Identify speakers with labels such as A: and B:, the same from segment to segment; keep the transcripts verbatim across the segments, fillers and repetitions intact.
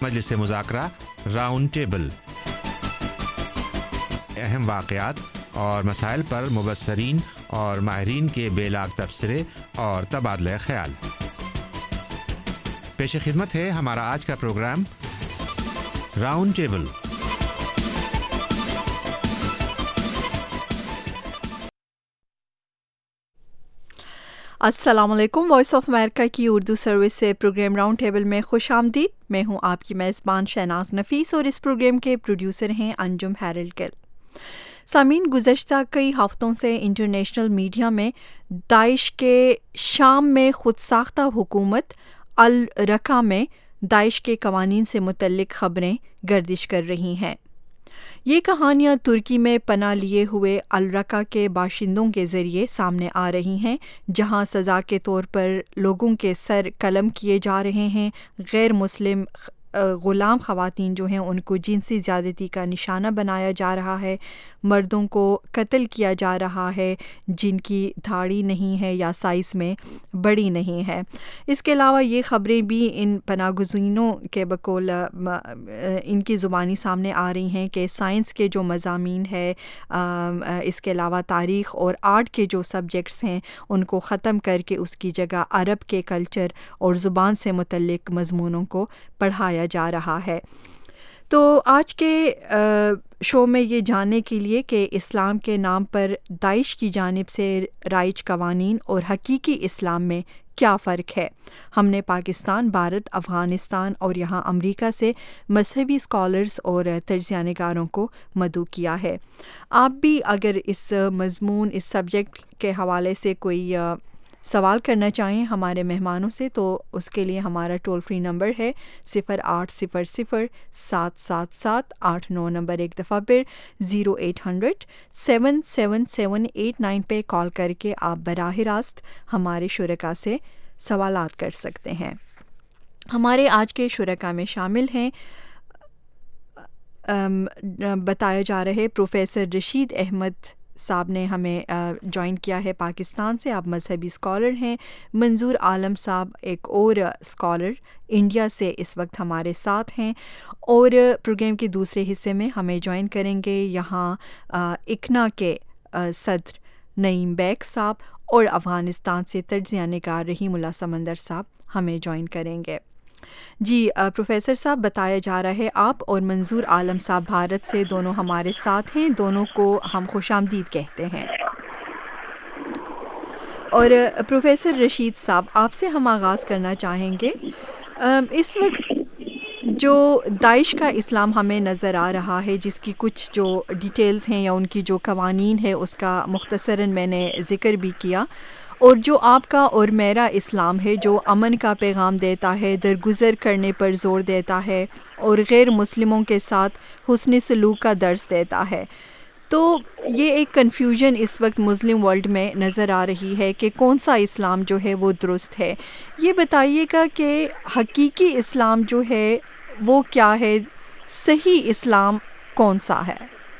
A: मजलिस मुज़ाकरा round table, अहम वाक़यात और मसाइल पर मुबस्सरीन और माहिरीन के बेलाग तबसरे और तबादला ख्याल। पेश खिदमत है हमारा आज का प्रोग्राम राउंड टेबल।
B: अस्सलाम वालेकुम। वॉइस ऑफ अमेरिका की उर्दू सर्विस से प्रोग्राम राउंड टेबल में खुश आमदीद। मैं हूं आपकी मेज़बान शहनाज नफीस और इस प्रोग्राम के प्रोड्यूसर हैं अंजुम हैरल्ड गिल। सामीन, गुज़श्ता कई हफ़्तों से इंटरनेशनल मीडिया में दाइश के शाम में खुद साख्ता हुकूमत अल रका में दाइश के कवानीन से मुतल्लिक ख़बरें गर्दिश कर रही हैं। ये कहानियाँ तुर्की में पनाह लिए हुए अल रका के बाशिंदों के ज़रिए सामने आ रही हैं, जहाँ सज़ा के तौर पर लोगों के सर कलम किए जा रहे हैं। गैर मुस्लिम ग़ुलाम ख़वातीन जो हैं उनको जिनसी ज़्यादती का निशाना बनाया जा रहा है, मर्दों को कत्ल किया जा रहा है जिनकी दाढ़ी नहीं है या साइज़ में बड़ी नहीं है। इसके अलावा ये ख़बरें भी इन पनाहगज़ीनों के बकौल इनकी ज़ुबानी सामने आ रही हैं कि साइंस के जो मज़ामीन है, इसके अलावा तारीख़ और आर्ट के जो सब्जेक्ट्स हैं उनको ख़त्म करके उसकी जगह अरब के कल्चर और ज़ुबान से मुतल्लिक़ मज़मूनों को पढ़ाया जा रहा है। तो आज के शो में ये जानने के लिए कि इस्लाम के नाम पर दाइश की जानिब से राइज कवानीन और हकीकी इस्लाम में क्या फ़र्क है, हमने पाकिस्तान, भारत, अफ़गानिस्तान और यहाँ अमेरिका से मजहबी स्कॉलर्स और तज्ज़िया निगारों को मदऊ किया है। आप भी अगर इस मज़मून, इस सब्जेक्ट के हवाले से कोई सवाल करना चाहें हमारे मेहमानों से, तो उसके लिए हमारा टोल फ्री नंबर है सिफ़र आठ सिफ़र सिफ़र सात सात सात आठ नौ नंबर एक दफ़ा फिर zero eight hundred seven seven seven eight nine पे कॉल करके आप बराह रास्त हमारे शुरका से सवालात कर सकते हैं। हमारे आज के शुरका में शामिल हैं बताया जा रहे प्रोफेसर रशीद अहमद साहब ने हमें ज्वाइन किया है पाकिस्तान से। आप मजहबी स्कॉलर हैं। मंजूर आलम साहब एक और स्कॉलर इंडिया से इस वक्त हमारे साथ हैं और प्रोग्राम के दूसरे हिस्से में हमें ज्वाइन करेंगे यहाँ इकना के सदर नईम बैग साहब और अफ़गानिस्तान से तज्ज़िया निगार रहीमुल्लाह समंदर साहब हमें ज्वाइन करेंगे। जी प्रोफेसर साहब, बताया जा रहा है आप और मंजूर आलम साहब भारत से दोनों हमारे साथ हैं, दोनों को हम खुशामदीद कहते हैं। और प्रोफेसर रशीद साहब, आपसे हम आगाज़ करना चाहेंगे। इस वक्त जो दाइश का इस्लाम हमें नज़र आ रहा है, जिसकी कुछ जो डिटेल्स हैं या उनकी जो कवानीन है उसका मुख्तसरन मैंने ज़िक्र भी किया, और जो आपका और मेरा इस्लाम है जो अमन का पैगाम देता है, दरगुज़र करने पर ज़ोर देता है और गैर मुस्लिमों के साथ हुस्न सलूक का दर्स देता है। तो ये एक कन्फ्यूजन इस वक्त मुस्लिम वर्ल्ड में नज़र आ रही है कि कौन सा इस्लाम जो है वो दुरुस्त है। ये बताइएगा कि हकीकी इस्लाम जो है वो क्या है, सही इस्लाम कौन सा है?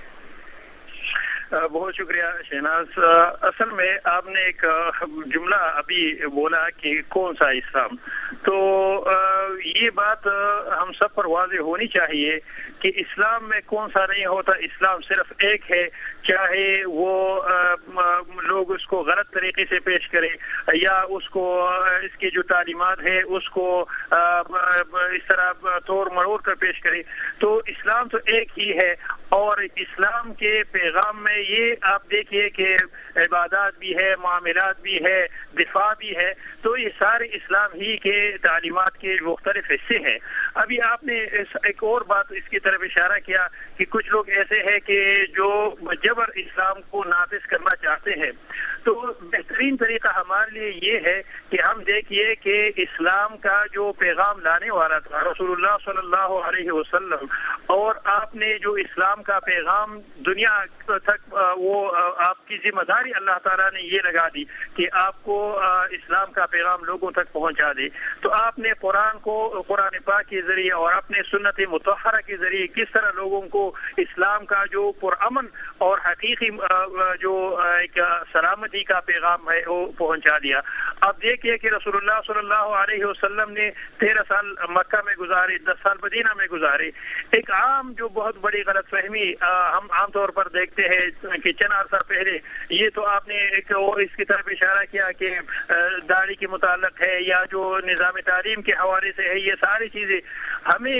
C: बहुत शुक्रिया शहनाज। असल में आपने एक जुमला अभी बोला कि कौन सा इस्लाम, तो ये बात हम सब पर वाज़ेह होनी चाहिए कि इस्लाम में कौन सा नहीं होता। इस्लाम सिर्फ एक है, चाहे वो लोग उसको गलत तरीके से पेश करें या उसको इसकी जो तालीमात है उसको इस तरह तोड़ मरोड़ कर पेश करें, तो इस्लाम तो एक ही है। और इस्लाम के पैगाम में ये आप देखिए कि इबादत भी है, मामलात भी है, दिफा भी है, तो ये सारे इस्लाम ही के तालीमात के मुख्तलिफ हिस्से हैं। अभी आपने इस एक और बात इसकी तरफ इशारा किया कि कुछ लोग ऐसे हैं कि जो जबर इस्लाम को नाफिज करना चाहते हैं, तो बेहतरीन तरीका हमारे लिए ये है कि हम देखिए कि इस्लाम का जो पैगाम लाने वाला था रसूलुल्लाह सल्लल्लाहु अलैहि वसल्लम, और आपने जो इस्लाम का पैगाम दुनिया तक वो आपकी जिम्मेदारी अल्लाह ताला ने ये लगा दी कि आपको इस्लाम का पैगाम लोगों तक पहुंचा दे। तो आपने कुरान को, कुरान पाक के जरिए और अपने सुन्नत मुतहरा के जरिए किस तरह लोगों को इस्लाम का जो पुरअमन और हकीकी जो एक सलामती का पैगाम है वो पहुंचा दिया। آپ دیکھیے کہ رسول اللہ صلی اللہ علیہ وسلم نے تیرہ سال مکہ میں گزارے، دس سال مدینہ میں گزارے. ایک عام جو بہت بڑی غلط فہمی ہم عام طور پر دیکھتے ہیں کہ چند عرصہ پہلے یہ تو آپ نے ایک اس کی طرف اشارہ کیا کہ داڑھی کے متعلق ہے یا جو نظام تعلیم کے حوالے سے ہے، یہ ساری چیزیں ہمیں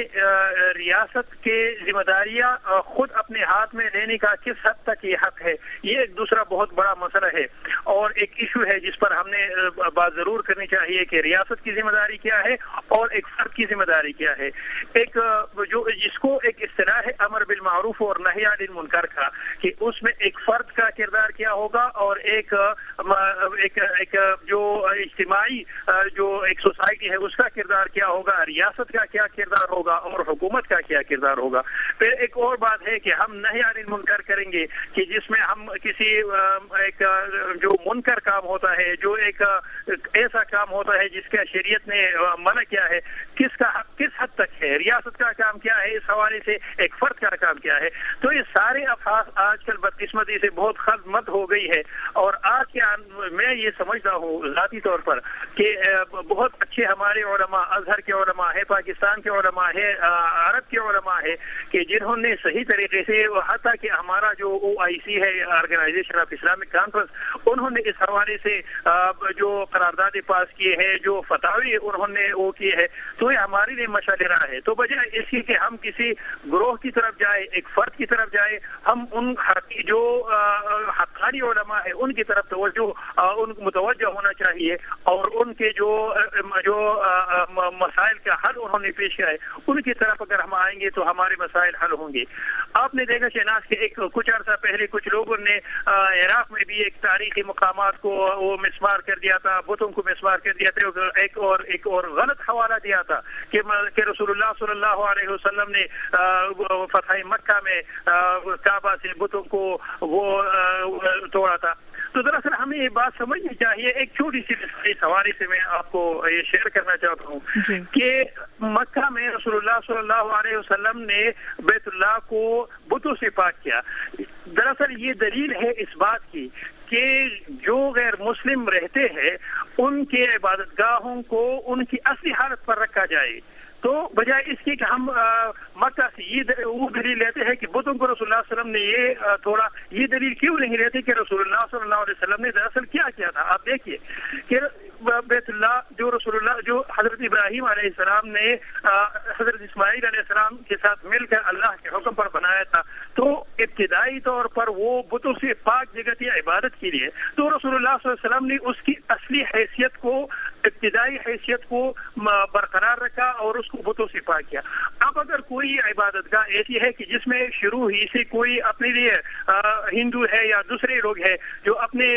C: ریاست کے ذمہ داریاں خود اپنے ہاتھ میں لینے کا کس حد تک یہ حق ہے، یہ ایک دوسرا بہت بڑا مسئلہ ہے اور ایک ایشو ہے جس پر ہم نے بات ضرور کرنی چاہیے کہ ریاست کی ذمہ داری کیا ہے اور ایک فرد کی ذمہ داری کیا ہے. ایک جو جس کو ایک اصطلاح ہے امر بالمعروف اور نہی عن المنکر کا، کہ اس میں ایک فرد کا کردار کیا ہوگا اور ایک ایک, ایک جو اجتماعی جو ایک سوسائٹی ہے اس کا کردار کیا ہوگا، ریاست کا کیا کردار ہوگا اور حکومت کا کیا کردار ہوگا. پھر ایک اور بات ہے کہ ہم نہی عن المنکر کریں گے کہ جس میں ہم کسی ایک جو منکر کام ہوتا ہے، جو ایک ایسا کام ہوتا ہے جس کا شریعت نے منع کیا ہے، کس کا کس حد تک ہے، ریاست کا کام کیا ہے، اس حوالے سے ایک فرد کا کام کیا ہے. تو یہ سارے افعال آج کل بدقسمتی سے بہت خدمت ہو گئی ہے اور آج کے میں یہ سمجھتا ہوں ذاتی طور پر کہ بہت اچھے ہمارے علماء، ازہر کے علماء ہے، پاکستان کے علماء ہے، عرب کے علماء ہے کہ جنہوں نے صحیح طریقے سے حتیٰ کہ ہمارا جو او آئی سی ہے، آرگنائزیشن آف اسلامک کانفرنس، انہوں نے اس حوالے سے جو قرارداد پاس کیے ہیں، جو فتاوی انہوں نے وہ کیے ہیں، تو یہ ہمارے لیے مشعل راہ ہے. تو بجائے اس کی کہ ہم کسی گروہ کی طرف جائے، ایک فرد کی طرف جائے، ہم ان جو حقانی علماء ہے ان کی طرف توجہ ان متوجہ ہونا چاہیے اور ان کے جو جو مسائل کا حل انہوں نے پیش کیا ہے ان کی طرف اگر ہم آئیں گے تو ہمارے مسائل حل ہوں گے. آپ نے دیکھا شہناز کے ایک کچھ عرصہ پہلے کچھ لوگوں نے عراق میں بھی ایک تاریخی مقامات کو وہ مسمار کر دیا تھا، بتوں کو مسمار کر دیا تھا، ایک اور ایک اور غلط حوالہ دیا تھا کہ رسول اللہ صلی اللہ علیہ وسلم نے فتح مکہ میں کعبہ سے بتوں کو وہ توڑا تھا. تو دراصل ہمیں یہ بات سمجھنی چاہیے. ایک چھوٹی سی اس حوالے سے میں آپ کو یہ شیئر کرنا چاہتا ہوں جی. کہ مکہ میں رسول اللہ صلی اللہ علیہ وسلم نے بیت اللہ کو بتوں سے پاک کیا. دراصل یہ دلیل ہے اس بات کی کہ جو غیر مسلم رہتے ہیں ان کے عبادت گاہوں کو ان کی اصلی حالت پر رکھا جائے. تو بجائے اس کی کہ ہم مکہ سے یہ وہ دلیل لیتے ہیں کہ بتوں کو رسول اللہ صلی اللہ علیہ وسلم نے یہ تھوڑا یہ دلیل کیوں نہیں لیتے کہ رسول اللہ صلی اللہ علیہ وسلم نے دراصل کیا کیا تھا. آپ دیکھیے کہ بیت اللہ جو رسول اللہ جو حضرت ابراہیم علیہ السلام نے حضرت اسماعیل علیہ السلام کے ساتھ مل کر اللہ کے حکم پر بنایا تھا، تو ابتدائی طور پر وہ بتوں سے پاک جگہ تھی عبادت کے لیے. تو رسول اللہ صلی اللہ علیہ وسلم نے اس کی اصلی حیثیت کو، ابتدائی حیثیت کو برقرار رکھا اور اس کو بتوں سے پاک کیا. اب اگر کوئی عبادت گاہ ایسی ہے کہ جس میں شروع ہی سے کوئی اپنے لیے ہندو ہے یا دوسرے لوگ ہیں جو اپنے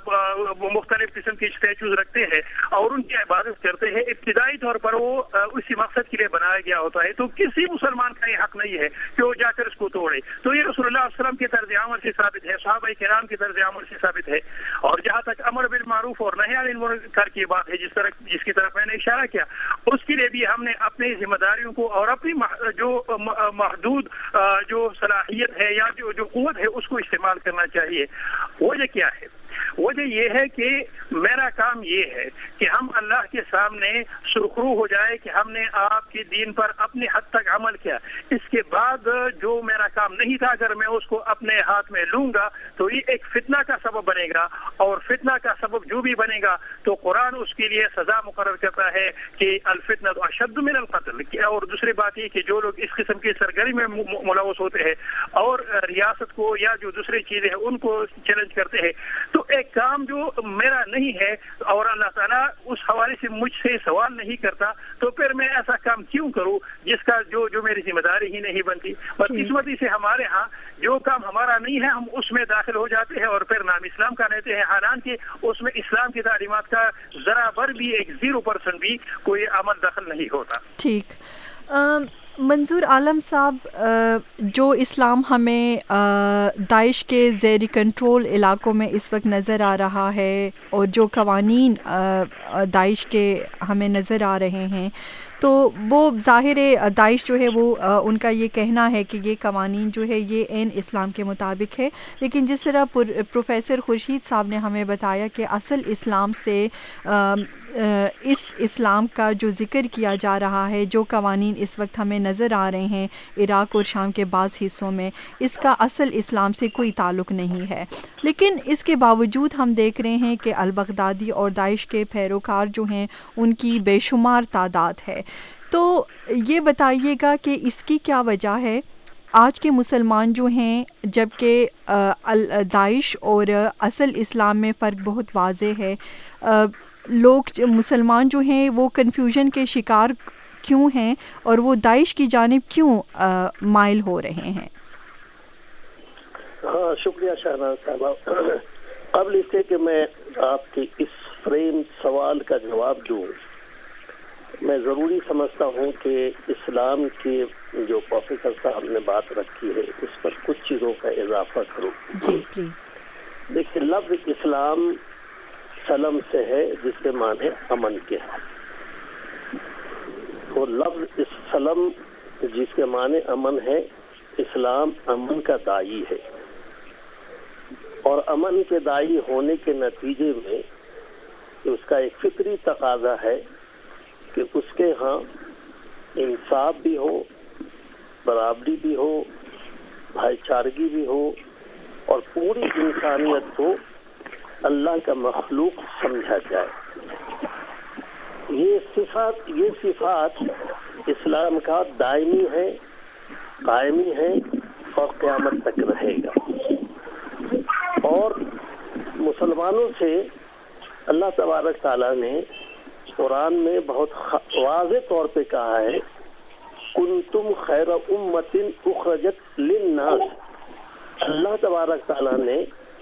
C: مختلف قسم کے اسٹیچوز رکھتے ہیں اور ان کی عبادت کرتے ہیں، ابتدائی طور پر وہ اسی مقصد کے لیے بنایا گیا ہوتا ہے، تو کسی مسلمان کا یہ حق نہیں ہے کہ وہ جا کر اس کو توڑے. تو یہ رسول اللہ علیہ وسلم کے طرز عمل سے ثابت ہے، صحابہ کرام کے طرز عمل سے ثابت ہے. اور جہاں تک امر بالمعروف اور نہی عن المنکر کی بات ہے جس طرح جس کی طرف میں نے اشارہ کیا، اس کے لیے بھی ہم نے اپنی ذمہ داریوں کو اور اپنی جو محدود جو صلاحیت ہے یا جو جو قوت ہے اس کو استعمال کرنا چاہیے. وجہ کیا ہے؟ وجہ یہ ہے کہ میرا کام یہ ہے کہ ہم اللہ کے سامنے سرخرو ہو جائے کہ ہم نے آپ کے دین پر اپنی حد تک عمل کیا. اس کے بعد جو میرا کام نہیں تھا اگر میں اس کو اپنے ہاتھ میں لوں گا تو یہ ایک فتنہ کا سبب بنے گا، اور فتنہ کا سبب جو بھی بنے گا تو قرآن اس کے لیے سزا مقرر کرتا ہے کہ الفتنہ اشد من القتل. اور دوسری بات یہ کہ جو لوگ اس قسم کی سرگرمی میں ملوث ہوتے ہیں اور ریاست کو یا جو دوسری چیزیں ہیں ان کو چیلنج کرتے ہیں، تو ایک کام جو میرا نہیں ہے اور اللہ تعالیٰ اس حوالے سے مجھ سے سوال نہیں کرتا، تو پھر میں ایسا کام کیوں کروں جس کا جو جو میری ذمہ داری ہی نہیں بنتی. بدقسمتی سے ہمارے ہاں جو کام ہمارا نہیں ہے ہم اس میں داخل ہو جاتے ہیں اور پھر نام اسلام کا لیتے ہیں، حالانکہ اس میں اسلام کی تعلیمات کا ذرا بر بھی ایک زیرو پرسنٹ بھی کوئی عمل دخل نہیں ہوتا.
B: ٹھیک. منظور عالم صاحب، جو اسلام ہمیں داعش کے زیر کنٹرول علاقوں میں اس وقت نظر آ رہا ہے اور جو قوانین داعش کے ہمیں نظر آ رہے ہیں، تو وہ ظاہر ہے داعش جو ہے وہ ان کا یہ کہنا ہے کہ یہ قوانین جو ہے یہ عین اسلام کے مطابق ہے، لیکن جس طرح پروفیسر خورشید صاحب نے ہمیں بتایا کہ اصل اسلام سے اس اسلام کا جو ذکر کیا جا رہا ہے، جو قوانین اس وقت ہمیں نظر آ رہے ہیں عراق اور شام کے بعض حصوں میں، اس کا اصل اسلام سے کوئی تعلق نہیں ہے، لیکن اس کے باوجود ہم دیکھ رہے ہیں کہ البغدادی اور داعش کے پیروکار جو ہیں ان کی بے شمار تعداد ہے۔ تو یہ بتائیے گا کہ اس کی کیا وجہ ہے؟ آج کے مسلمان جو ہیں، جبکہ داعش اور اصل اسلام میں فرق بہت واضح ہے، لوگ مسلمان جو ہیں وہ کنفیوژن کے شکار کیوں ہیں اور وہ داعش کی جانب کیوں مائل ہو رہے ہیں؟
D: ہاں، شکریہ شہناز صاحبہ۔ قبل اس کے کہ میں آپ کے اس فریم سوال کا جواب دوں، میں ضروری سمجھتا ہوں کہ اسلام کے جو پروفیسر صاحب نے بات رکھی ہے اس پر کچھ چیزوں کا اضافہ کروں۔
B: جی پلیز۔
D: دیکھیے، لفظ اسلام سلم سے ہے جس کے معنی امن کے ہیں، اور لفظ سلم جس کے معنی امن ہے، اسلام امن کا داعی ہے، اور امن کے داعی ہونے کے نتیجے میں اس کا ایک فطری تقاضا ہے کہ اس کے ہاں انصاف بھی ہو، برابری بھی ہو، بھائی چارگی بھی ہو، اور پوری انسانیت کو اللہ کا مخلوق سمجھا جائے۔ یہ صفات یہ صفات اسلام کا دائمی ہے، قائمی ہے، اور قیامت تک رہے گا۔ اور مسلمانوں سے اللہ تبارک تعالیٰ نے قرآن میں بہت واضح طور پہ کہا ہے، کنتم خیر امت اخرجت للناس۔ اللہ تبارک تعالیٰ نے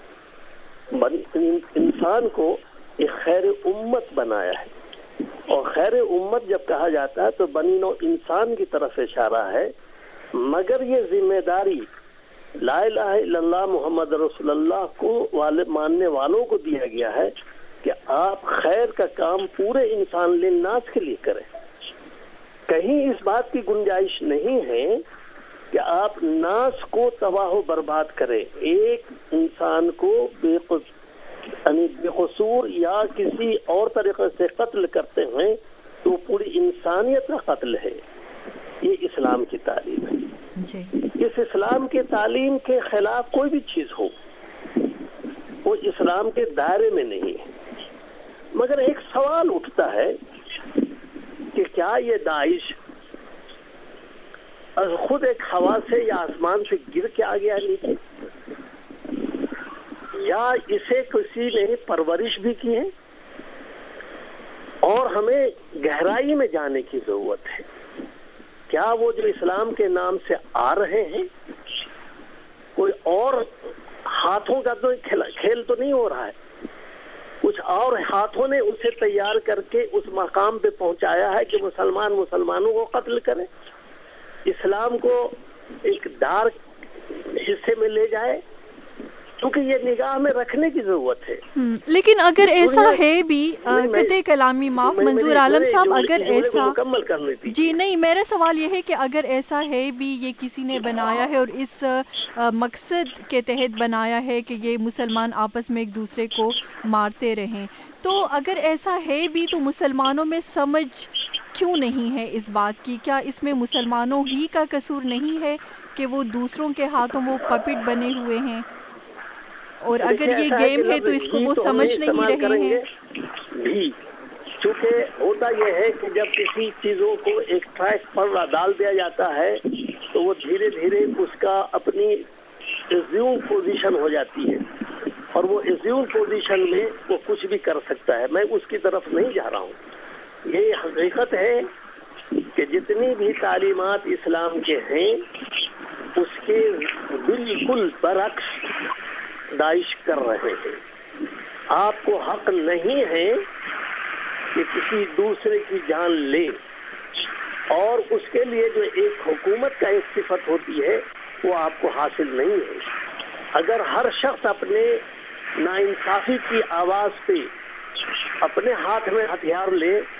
D: انسان کو ایک خیر امت بنایا ہے، اور خیر امت جب کہا جاتا ہے تو بنی نوع انسان کی طرف اشارہ ہے، مگر یہ ذمہ داری لا الہ الا اللہ محمد رسول اللہ کو والے ماننے والوں کو دیا گیا ہے کہ آپ خیر کا کام پورے انسان للناس کے لیے کریں۔ کہیں اس بات کی گنجائش نہیں ہے کہ آپ ناس کو تباہ و برباد کریں، ایک انسان کو بے یعنی بے قصور یا کسی اور طریقے سے قتل کرتے ہیں تو پوری انسانیت کا قتل ہے۔ یہ اسلام کی تعلیم ہے۔
B: جی۔
D: اس اسلام کی تعلیم کے خلاف کوئی بھی چیز ہو وہ اسلام کے دائرے میں نہیں ہے۔ مگر ایک سوال اٹھتا ہے کہ کیا یہ داعش خود ایک ہوا سے یا آسمان سے گر کے آ گیا نیچے، یا اسے کسی نے پرورش بھی کی ہے؟ اور ہمیں گہرائی میں جانے کی ضرورت ہے۔ کیا وہ جو اسلام کے نام سے آ رہے ہیں کوئی اور ہاتھوں کا تو کھیل تو نہیں ہو رہا ہے، کچھ اور ہاتھوں نے اسے تیار کر کے اس مقام پہ پہنچایا ہے کہ مسلمان مسلمانوں کو قتل کرے، اسلام کو ایک ڈارک حصے میں لے جائے، کیونکہ یہ نگاہ میں رکھنے کی ضرورت ہے۔
B: لیکن اگر ایسا ہے بھی قطع کلامی معاف منظور عالم صاحب، اگر ایسا
D: مکمل کرنے تھی
B: جی نہیں، میرا سوال یہ ہے کہ اگر ایسا ہے بھی، یہ کسی نے بنایا ہے اور اس مقصد کے تحت بنایا ہے کہ یہ مسلمان آپس میں ایک دوسرے کو مارتے رہیں، تو اگر ایسا ہے بھی تو مسلمانوں میں سمجھ کیوں نہیں ہے اس بات کی؟ کیا اس میں مسلمانوں ہی کا قصور نہیں ہے کہ وہ دوسروں کے ہاتھوں وہ پپٹ بنے ہوئے ہیں؟ اور اگر یہ گیم ہے تو اس کو وہ سمجھ نہیں رہے ہیں
D: بھی، چونکہ ہوتا یہ ہے کہ جب کسی چیزوں کو ایک ٹریک پر ڈال دیا جاتا ہے تو وہ دھیرے دھیرے اس کا اپنی ایزیوم پوزیشن ہو جاتی ہے، اور وہ ایزیوم پوزیشن میں وہ کچھ بھی کر سکتا ہے۔ میں اس کی طرف نہیں جا رہا ہوں، یہ حقیقت ہے کہ جتنی بھی تعلیمات اسلام کے ہیں اس کے بالکل برعکس داعش کر رہے ہیں۔ آپ کو حق نہیں ہے کہ کسی دوسرے کی جان لے، اور اس کے لیے جو ایک حکومت کا ایک صفت ہوتی ہے وہ آپ کو حاصل نہیں ہے۔ اگر ہر شخص اپنے ناانصافی کی آواز پہ اپنے ہاتھ میں ہتھیار لے تو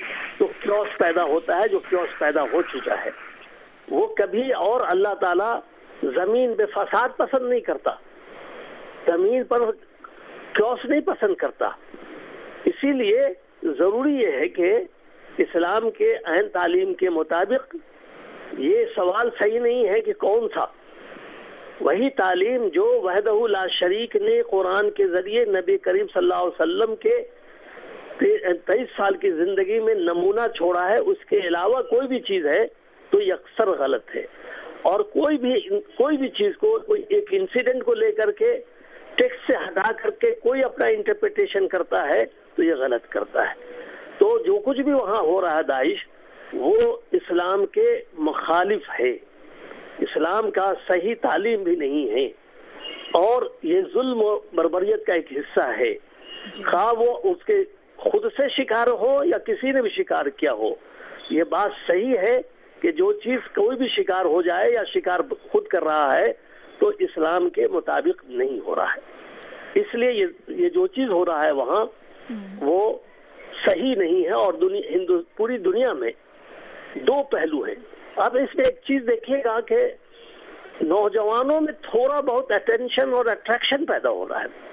D: تو کیوس پیدا ہوتا ہے، جو کیوس پیدا ہو چکا ہے وہ کبھی، اور اللہ تعالیٰ زمین پہ فساد پسند نہیں کرتا، زمین پر کیوس نہیں پسند کرتا. اسی لیے ضروری یہ ہے کہ اسلام کے اہم تعلیم کے مطابق یہ سوال صحیح نہیں ہے کہ کون سا، وہی تعلیم جو وحدہ لا شریک نے قرآن کے ذریعے نبی کریم صلی اللہ علیہ وسلم کے تیئیس سال کی زندگی میں نمونہ چھوڑا ہے، اس کے علاوہ کوئی بھی چیز ہے تو یہ اکثر غلط ہے. اور کوئی بھی کوئی بھی چیز کو، کوئی ایک انسیڈنٹ کو لے کر کے ٹیکسٹ سے ہٹا کر کے کوئی اپنا انٹرپریٹیشن کرتا ہے تو یہ غلط کرتا ہے. تو جو کچھ بھی وہاں ہو رہا ہے داعش، وہ اسلام کے مخالف ہے، اسلام کا صحیح تعلیم بھی نہیں ہے، اور یہ ظلم و بربریت کا ایک حصہ ہے. خواہ وہ اس کے خود سے شکار ہو یا کسی نے بھی شکار کیا ہو، یہ بات صحیح ہے کہ جو چیز کوئی بھی شکار ہو جائے یا شکار خود کر رہا ہے تو اسلام کے مطابق نہیں ہو رہا ہے. اس لیے یہ یہ جو چیز ہو رہا ہے وہاں وہ صحیح نہیں ہے. اور دنیا ہندو پوری دنیا میں دو پہلو ہیں. اب اس میں ایک چیز دیکھیے گا کہ نوجوانوں میں تھوڑا بہت اٹینشن اور اٹریکشن پیدا ہو رہا ہے،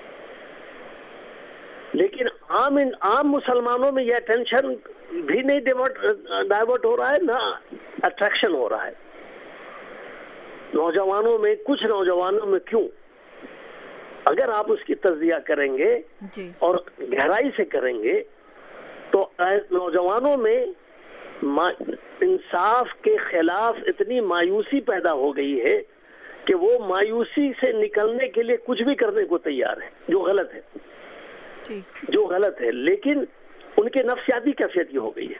D: لیکن عام عام مسلمانوں میں یہ اٹینشن بھی نہیں ڈائیورٹ ہو رہا ہے، نہ اٹریکشن ہو رہا ہے. نوجوانوں میں، کچھ نوجوانوں میں کیوں؟ اگر آپ اس کی تجزیہ کریں گے جی. اور گہرائی سے کریں گے تو نوجوانوں میں انصاف کے خلاف اتنی مایوسی پیدا ہو گئی ہے کہ وہ مایوسی سے نکلنے کے لیے کچھ بھی کرنے کو تیار ہے، جو غلط ہے جو غلط ہے لیکن ان کے نفسیاتی کیفیت یہ ہو گئی ہے.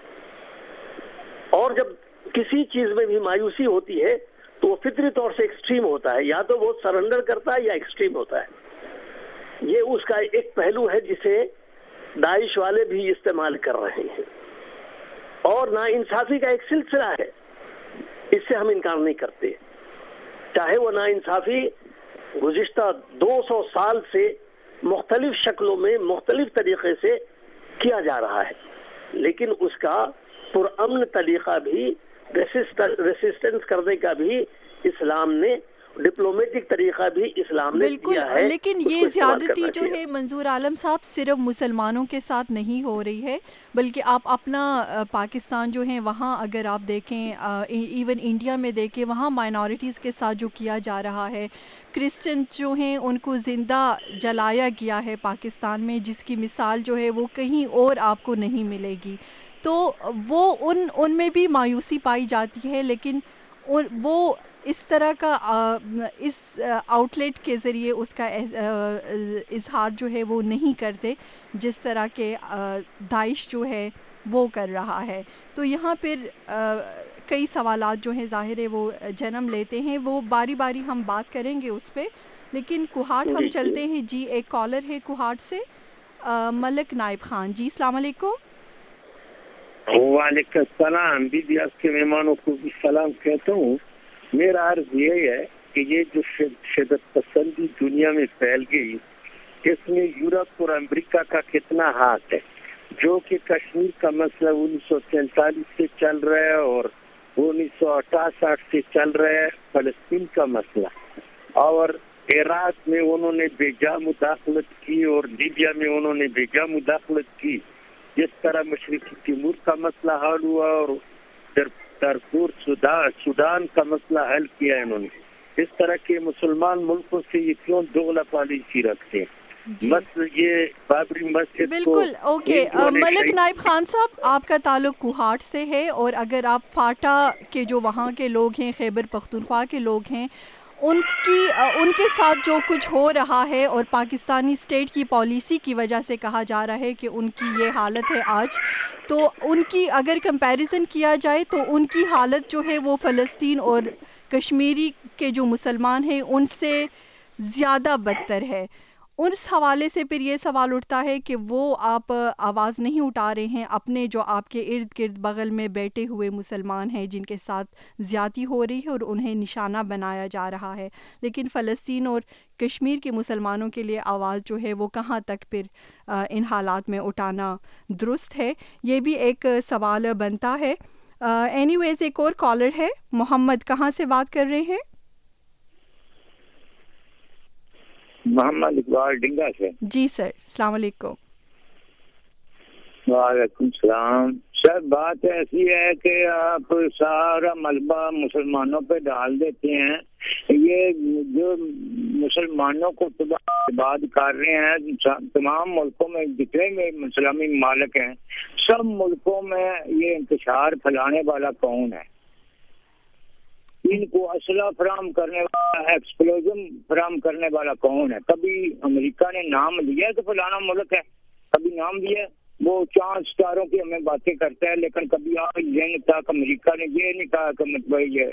D: اور جب کسی چیز میں بھی مایوسی ہوتی ہے تو وہ فطری طور سے ایکسٹریم ہوتا ہے، یا تو وہ سرنڈر کرتا ہے یا ایکسٹریم ہوتا ہے. یہ اس کا ایک پہلو ہے جسے داعش والے بھی استعمال کر رہے ہیں. اور نا انصافی کا ایک سلسلہ ہے، اس سے ہم انکار نہیں کرتے، چاہے وہ نا انصافی گزشتہ دو سو سال سے مختلف شکلوں میں مختلف طریقے سے کیا جا رہا ہے، لیکن اس کا پرامن طریقہ بھی، ریسسٹنس کرنے کا بھی اسلام نے، ڈپلومیٹک طریقہ بھی اسلام نے دیا ہے.
B: لیکن یہ زیادتی جو ہے منظور عالم صاحب صرف مسلمانوں کے ساتھ نہیں ہو رہی ہے، بلکہ آپ اپنا پاکستان جو ہے وہاں اگر آپ دیکھیں، ایون انڈیا میں دیکھیں، وہاں مائنورٹیز کے ساتھ جو کیا جا رہا ہے، کرسچن جو ہیں ان کو زندہ جلایا گیا ہے پاکستان میں، جس کی مثال جو ہے وہ کہیں اور آپ کو نہیں ملے گی. تو وہ ان ان میں بھی مایوسی پائی جاتی ہے، لیکن وہ اس طرح کا اس آؤٹ لیٹ کے ذریعے اس کا اظہار جو ہے وہ نہیں کرتے جس طرح کے داعش جو ہے وہ کر رہا ہے. تو یہاں پھر کئی سوالات جو ہیں ظاہر ہے وہ جنم لیتے ہیں، وہ باری باری ہم بات کریں گے اس پہ. لیکن کوہاٹ ہم چلتے ہیں. جی ایک کالر ہے کوہاٹ سے، ملک نائب خان. جی السلام علیکم.
E: وعلیکم السلام. بی بی آپ کے مہمانوں کو بھی سلام کہتا ہوں. میرا عرض یہ ہے کہ یہ جو شدت پسندی دنیا میں پھیل گئی، اس میں یورپ اور امریکہ کا کتنا ہاتھ ہے؟ جو کہ کشمیر کا مسئلہ انیس سو سینتالیس سے چل رہا ہے اور انیس سو اٹھاسٹھ سے چل رہا ہے فلسطین کا مسئلہ، اور عراق میں انہوں نے بے جا مداخلت کی اور لیبیا میں انہوں نے بے جا مداخلت کی. جس طرح مشرقی تیمور کا مسئلہ حل ہوا اور دارفور سودان کا مسئلہ حل کیا انہوں نے. اس طرح کے مسلمان ملکوں سے یہ کیوں دوغلا پالیسی رکھتے ہیں؟ بس یہ بابری مسجد.
B: بالکل اوکے. ملک نائب خان صاحب، آپ کا تعلق کوہاٹ سے ہے، اور اگر آپ فاٹا کے جو وہاں کے لوگ ہیں، خیبر پختونخوا کے لوگ ہیں، ان کی ان کے ساتھ جو کچھ ہو رہا ہے اور پاکستانی اسٹیٹ کی پالیسی کی وجہ سے کہا جا رہا ہے کہ ان کی یہ حالت ہے آج، تو ان کی اگر کمپیریزن کیا جائے تو ان کی حالت جو ہے وہ فلسطین اور کشمیری کے جو مسلمان ہیں ان سے زیادہ بدتر ہے. اس حوالے سے پھر یہ سوال اٹھتا ہے کہ وہ آپ آواز نہیں اٹھا رہے ہیں اپنے جو آپ کے ارد گرد بغل میں بیٹھے ہوئے مسلمان ہیں جن کے ساتھ زیادتی ہو رہی ہے اور انہیں نشانہ بنایا جا رہا ہے، لیکن فلسطین اور کشمیر کے مسلمانوں کے لیے آواز جو ہے وہ کہاں تک پھر ان حالات میں اٹھانا درست ہے؟ یہ بھی ایک سوال بنتا ہے۔ اینی ویز ایک اور کالر ہے، محمد، کہاں سے بات کر رہے ہیں؟
F: محمد اقبال ڈنگا سے۔
B: جی سر، السلام علیکم۔
F: وعلیکم السلام۔ سر بات ایسی ہے کہ آپ سارا ملبہ مسلمانوں پہ ڈال دیتے ہیں، یہ جو مسلمانوں کو تباہ کر رہے ہیں تمام ملکوں میں جتنے میں اسلامی ممالک ہیں سب ملکوں میں یہ انتشار پھیلانے والا کون ہے؟ ان کو اسلحہ فراہم کرنے والا، ایکسپلوژن فراہم کرنے والا کون ہے؟ کبھی امریکہ نے نام لیا تو فلانا ملک ہے، کبھی نام دیا، وہ چاند ستاروں کی ہمیں باتیں کرتا ہے، لیکن کبھی آج دن تک امریکہ نے یہ نہیں کہا کہ مطلب یہ۔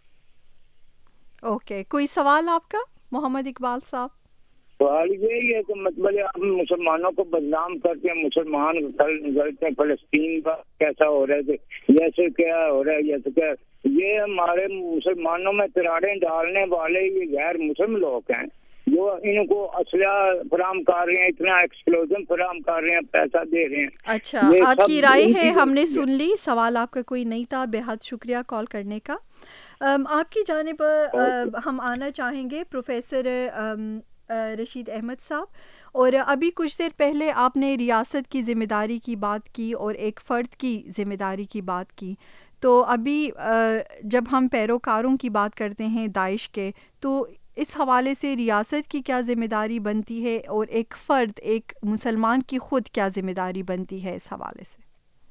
B: اوکے، کوئی سوال آپ کا محمد اقبال صاحب؟
F: سوال یہی ہے کہ مطلب آپ مسلمانوں کو بدنام کرتے ہیں، مسلمان غلط ہیں، فلسطین کا کیسا ہو رہا ہے، جیسے کیا ہو رہا ہے، جیسے کیا یہ ہمارے مسلمانوں میں تراڑیں ڈالنے والے یہ غیر مسلم لوگ ہیں جو ان کو اسلحہ فراہم کر رہے ہیں، اتنا ایکسپلوژن فراہم کر رہے ہیں، پیسہ دے رہے ہیں۔
B: اچھا، آپ کی رائے ہے، ہم نے سن لی، سوال آپ کا کوئی نہیں تھا، بے حد شکریہ کال کرنے کا۔ آپ کی جانب ہم آنا چاہیں گے پروفیسر رشید احمد صاحب، اور ابھی کچھ دیر پہلے آپ نے ریاست کی ذمہ داری کی بات کی اور ایک فرد کی ذمہ داری کی بات کی، تو ابھی جب ہم پیروکاروں کی بات کرتے ہیں داعش کے، تو اس حوالے سے ریاست کی کیا ذمہ داری بنتی ہے اور ایک فرد، ایک مسلمان کی خود کیا ذمہ داری بنتی ہے اس حوالے سے؟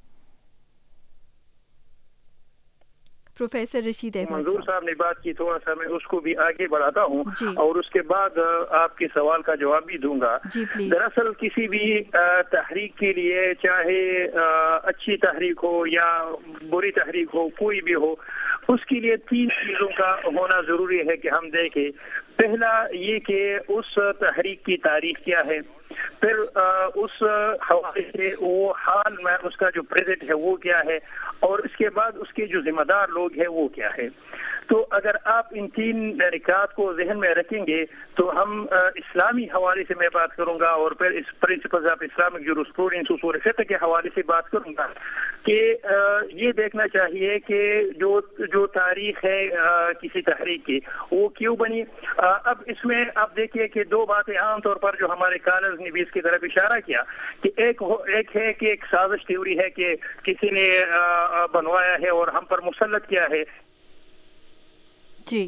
B: پروفیسر رشید احمد
C: منظور صاحب نے بات کی، تھوڑا سا میں اس کو بھی آگے بڑھاتا ہوں
B: جی،
C: اور اس کے بعد آپ کے سوال کا جواب بھی دوں گا۔
B: جی پلیز۔
C: دراصل کسی بھی تحریک کے لیے، چاہے اچھی تحریک ہو یا بری تحریک ہو، کوئی بھی ہو، اس کے لیے تین چیزوں کا ہونا ضروری ہے کہ ہم دیکھیں۔ پہلا یہ کہ اس تحریک کی تاریخ کیا ہے، پھر اس حوالے سے وہ حال میں اس کا جو پریزنٹ ہے وہ کیا ہے، اور اس کے بعد اس کے جو ذمہ دار لوگ ہیں وہ کیا ہے۔ تو اگر آپ ان تین نکات کو ذہن میں رکھیں گے تو ہم اسلامی حوالے سے میں بات کروں گا، اور پھر اس پرنسپلز آف اسلامک جورسپروڈنس اصول فقہ کے حوالے سے بات کروں گا کہ یہ دیکھنا چاہیے کہ جو جو تاریخ ہے کسی تحریک کی وہ کیوں بنی۔ اب اس میں آپ دیکھیے کہ دو باتیں عام طور پر جو ہمارے کالرز نے بھی اس کی طرف اشارہ کیا کہ ایک ایک ہے کہ ایک سازش تھیوری ہے کہ کسی نے بنوایا ہے اور ہم پر مسلط کیا ہے۔
B: جی،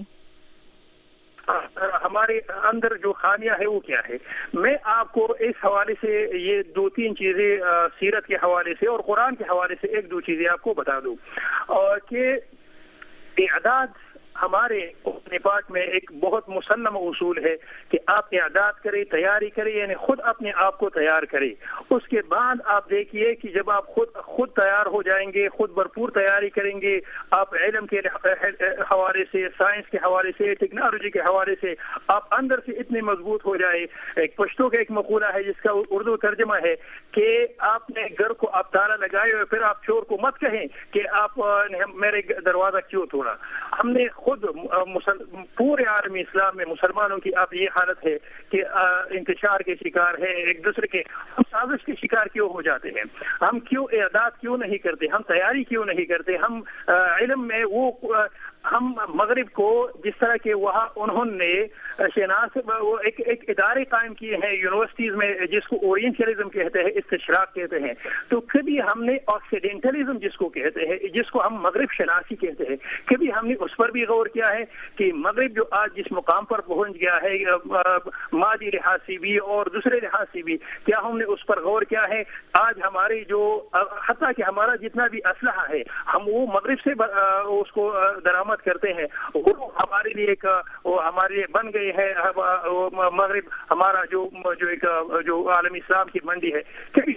C: ہمارے اندر جو خامیاں ہے وہ کیا ہے۔ میں آپ کو اس حوالے سے یہ دو تین چیزیں سیرت کے حوالے سے اور قرآن کے حوالے سے ایک دو چیزیں آپ کو بتا دوں، اور کہ اعداد ہمارے نپاک میں ایک بہت مسلم اصول ہے کہ آپ اعداد کریں، تیاری کریں، یعنی خود اپنے آپ کو تیار کریں۔ اس کے بعد آپ دیکھیے کہ جب آپ خود خود تیار ہو جائیں گے، خود بھرپور تیاری کریں گے، آپ علم کے حوالے سے، سائنس کے حوالے سے، ٹیکنالوجی کے حوالے سے آپ اندر سے اتنے مضبوط ہو جائے۔ ایک پشتو کا ایک مقولہ ہے جس کا اردو ترجمہ ہے کہ آپ نے گھر کو آپ تالا لگائے اور پھر آپ چور کو مت کہیں کہ آپ میرے دروازہ کیوں توڑا۔ ہم نے خود پورے عالمی اسلام میں مسلمانوں کی اب یہ حالت ہے کہ انتشار کے شکار ہے، ایک دوسرے کے ہم سازش کے شکار کیوں ہو جاتے ہیں، ہم کیوں اعداد کیوں نہیں کرتے، ہم تیاری کیوں نہیں کرتے، ہم علم میں وہ ہم مغرب کو جس طرح کے وہاں انہوں نے شناس وہ ایک ایک ادارے قائم کیے ہیں یونیورسٹیز میں جس کو اورینٹلزم کہتے ہیں، استشراق کہتے ہیں، تو کبھی ہم نے آکسیڈینٹلزم جس کو کہتے ہیں، جس کو ہم مغرب شناسی کہتے ہیں، کبھی ہم نے اس پر بھی غور کیا ہے کہ مغرب جو آج جس مقام پر پہنچ گیا ہے مادی لحاظ سے بھی اور دوسرے لحاظ سے بھی، کیا ہم نے اس پر غور کیا ہے؟ آج ہماری جو حتیٰ کہ ہمارا جتنا بھی اسلحہ ہے ہم وہ مغرب سے اس کو درآمد کرتے ہیں، وہ ہمارے لیے ایک وہ ہمارے لیے بن گئی ہے مغرب ہمارا جو جو ایک جو عالمی اسلام کی منڈی ہے، کبھی ہم نے اس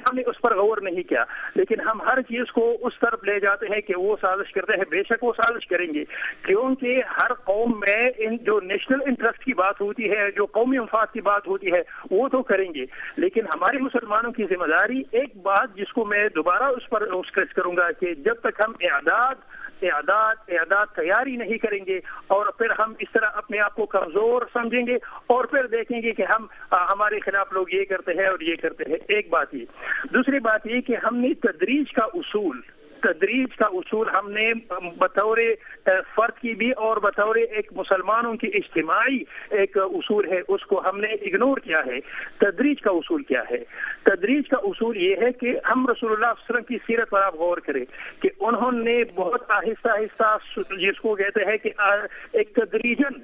C: پر غور نہیں کیا، لیکن ہم ہر چیز کو اس طرف لے جاتے ہیں کہ وہ سازش کرتے ہیں. بے شک وہ سازش کریں گے، کیونکہ ہر قوم میں ان جو نیشنل انٹرسٹ کی بات ہوتی ہے، جو قومی مفاد کی بات ہوتی ہے، وہ تو کریں گے. لیکن ہمارے مسلمانوں کی ذمہ داری، ایک بات جس کو میں دوبارہ اس پر اسٹریس کروں گا، کہ جب تک ہم اعداد اعداد اعداد تیاری نہیں کریں گے اور پھر ہم اس طرح اپنے آپ کو کمزور سمجھیں گے اور پھر دیکھیں گے کہ ہم ہمارے خلاف لوگ یہ کرتے ہیں اور یہ کرتے ہیں. ایک بات یہ. دوسری بات یہ کہ ہم نے تدریج کا اصول تدریج کا اصول ہم نے بطور فرد کی بھی اور بطور ایک مسلمانوں کی اجتماعی ایک اصول ہے، اس کو ہم نے اگنور کیا ہے. تدریج کا اصول کیا ہے؟ تدریج کا اصول یہ ہے کہ ہم رسول اللہ صلی اللہ علیہ وسلم کی سیرت پر آپ غور کریں کہ انہوں نے بہت آہستہ آہستہ جس کو کہتے ہیں کہ ایک تدریجن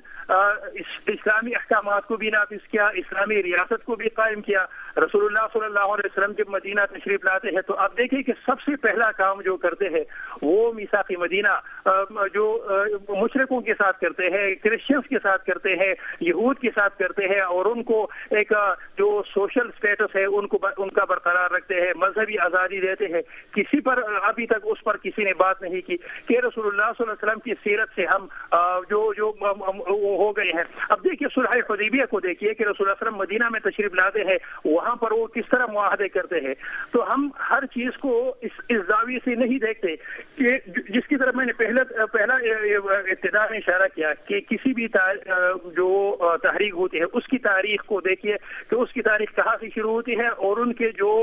C: اسلامی احکامات کو بھی نافذ کیا، اسلامی ریاست کو بھی قائم کیا. رسول اللہ صلی اللہ علیہ وسلم جب مدینہ تشریف لاتے ہیں تو آپ دیکھیں کہ سب سے پہلا کام جو کرتے ہیں وہ میثاق مدینہ جو مشرکوں کے ساتھ کرتے ہیں، کرسچنس کے ساتھ کرتے ہیں، یہود کے ساتھ کرتے ہیں، اور ان کو ایک جو سوشل سٹیٹس ہے ان کو ان کا برقرار رکھتے ہیں، مذہبی آزادی دیتے ہیں. کسی پر ابھی تک اس پر کسی نے بات نہیں کی کہ رسول اللہ صلی اللہ علیہ وسلم کی سیرت سے ہم جو جو ہو گئے ہیں. اب دیکھیے صلح حدیبیہ کو دیکھیے کہ رسول اللہ صلی اللہ علیہ وسلم مدینہ میں تشریف لاتے ہیں، وہاں پر وہ کس طرح معاہدے کرتے ہیں. تو ہم ہر چیز کو اس اس زاویے سے نہیں دیکھتے کہ جس کی طرف میں نے پہلا پہلا ابتدا میں اشارہ کیا کہ کسی بھی جو تحریک ہوتی ہے اس کی تاریخ کو دیکھیے کہ اس کی تاریخ کہاں سے شروع ہوتی ہے اور ان کے جو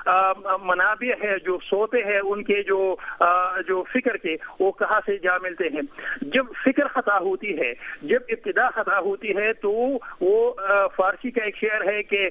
C: منابع ہے، جو سوتے ہیں، ان کے جو جو فکر کے وہ کہاں سے جا ملتے ہیں. جب فکر خطا ہوتی ہے، جب ابتدا خطا ہوتی ہے تو وہ فارسی کا ایک شعر ہے کہ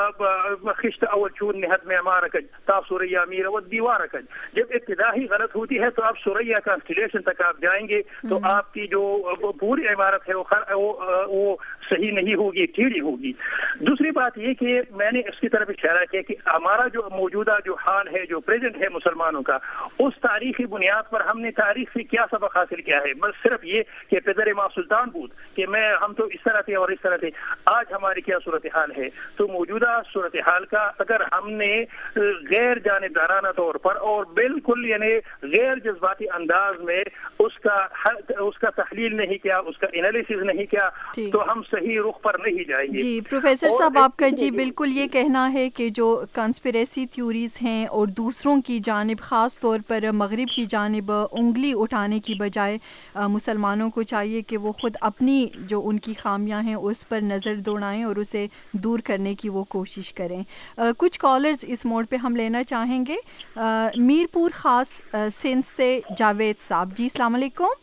C: خشت اول چون نہت میں امارکج تاپ سوریا میر و دیوارکج. جب ابتدا ہی غلط ہوتی ہے تو آپ سوریا کا انسٹیلیشن تک آپ جائیں گے تو آپ کی جو پوری عمارت ہے وہ وہ صحیح نہیں ہوگی، ٹیڑھی ہوگی. دوسری بات یہ کہ میں نے اس کی طرف اشارہ کیا کہ ہمارا جو موجودہ جو حال ہے، جو پریزنٹ ہے مسلمانوں کا، اس تاریخی بنیاد پر ہم نے تاریخ سے کیا سبق حاصل کیا ہے؟ بس صرف یہ کہ پدر ماں سلطان بود کہ میں ہم تو اس طرح تھے اور اس طرح تھے. آج ہماری کیا صورتحال ہے؟ تو موجودہ صورتحال کا اگر ہم نے غیر جانبدارانہ طور پر اور بالکل یعنی غیر جذباتی انداز میں اس کا اس کا تحلیل نہیں کیا، اس کا انالیسز نہیں کیا، تو ہم صحیح رخ پر نہیں جائیں گے.
B: جی پروفیسر صاحب، آپ کا جی بالکل یہ کہنا ہے کہ جو کنسپریسی تھیوریز ہیں اور دوسروں کی جانب خاص طور پر مغرب کی جانب انگلی اٹھانے کی بجائے مسلمانوں کو چاہیے کہ وہ خود اپنی جو ان کی خامیاں ہیں اس پر نظر دوڑائیں اور اسے دور کرنے کی وہ کوشش کریں. کچھ کالرز اس موڈ پہ ہم لینا چاہیں گے. میر پور خاص سندھ سے جاوید صاحب. جی السلام علیکم.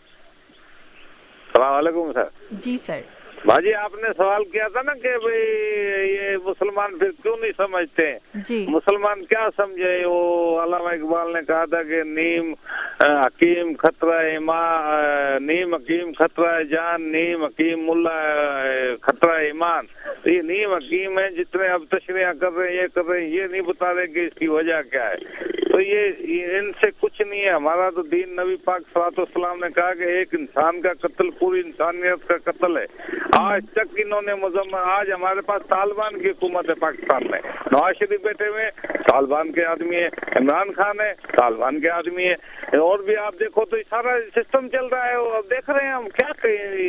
G: السلام علیکم سر.
B: جی سر.
G: باجی آپ نے سوال کیا تھا نا کہ بھئی یہ مسلمان پھر کیوں نہیں سمجھتے ہیں؟
B: جی
G: مسلمان کیا سمجھے؟ وہ علامہ اقبال نے کہا تھا کہ نیم حکیم خطرہ ایمان، نیم حکیم خطرہ جان، نیم حکیم ملا خطرہ ایمان. تو یہ نیم حکیم ہے جتنے اب تشریح کر رہے ہیں، یہ کر رہے ہیں، یہ نہیں بتا رہے کہ اس کی وجہ کیا ہے. تو یہ ان سے کچھ نہیں ہے. ہمارا تو دین نبی پاک صلی اللہ علیہ وسلم نے کہا کہ ایک انسان کا قتل پوری انسانیت کا قتل ہے. آج تک انہوں نے مذمت، آج ہمارے پاس طالبان کی حکومت ہے پاکستان میں، نواز شریف بیٹھے ہوئے طالبان کے آدمی ہے، عمران خان ہے طالبان کے آدمی ہے، اور بھی آپ دیکھو تو سارا سسٹم چل رہا ہے. اب دیکھ رہے ہیں ہم کیا کہیں،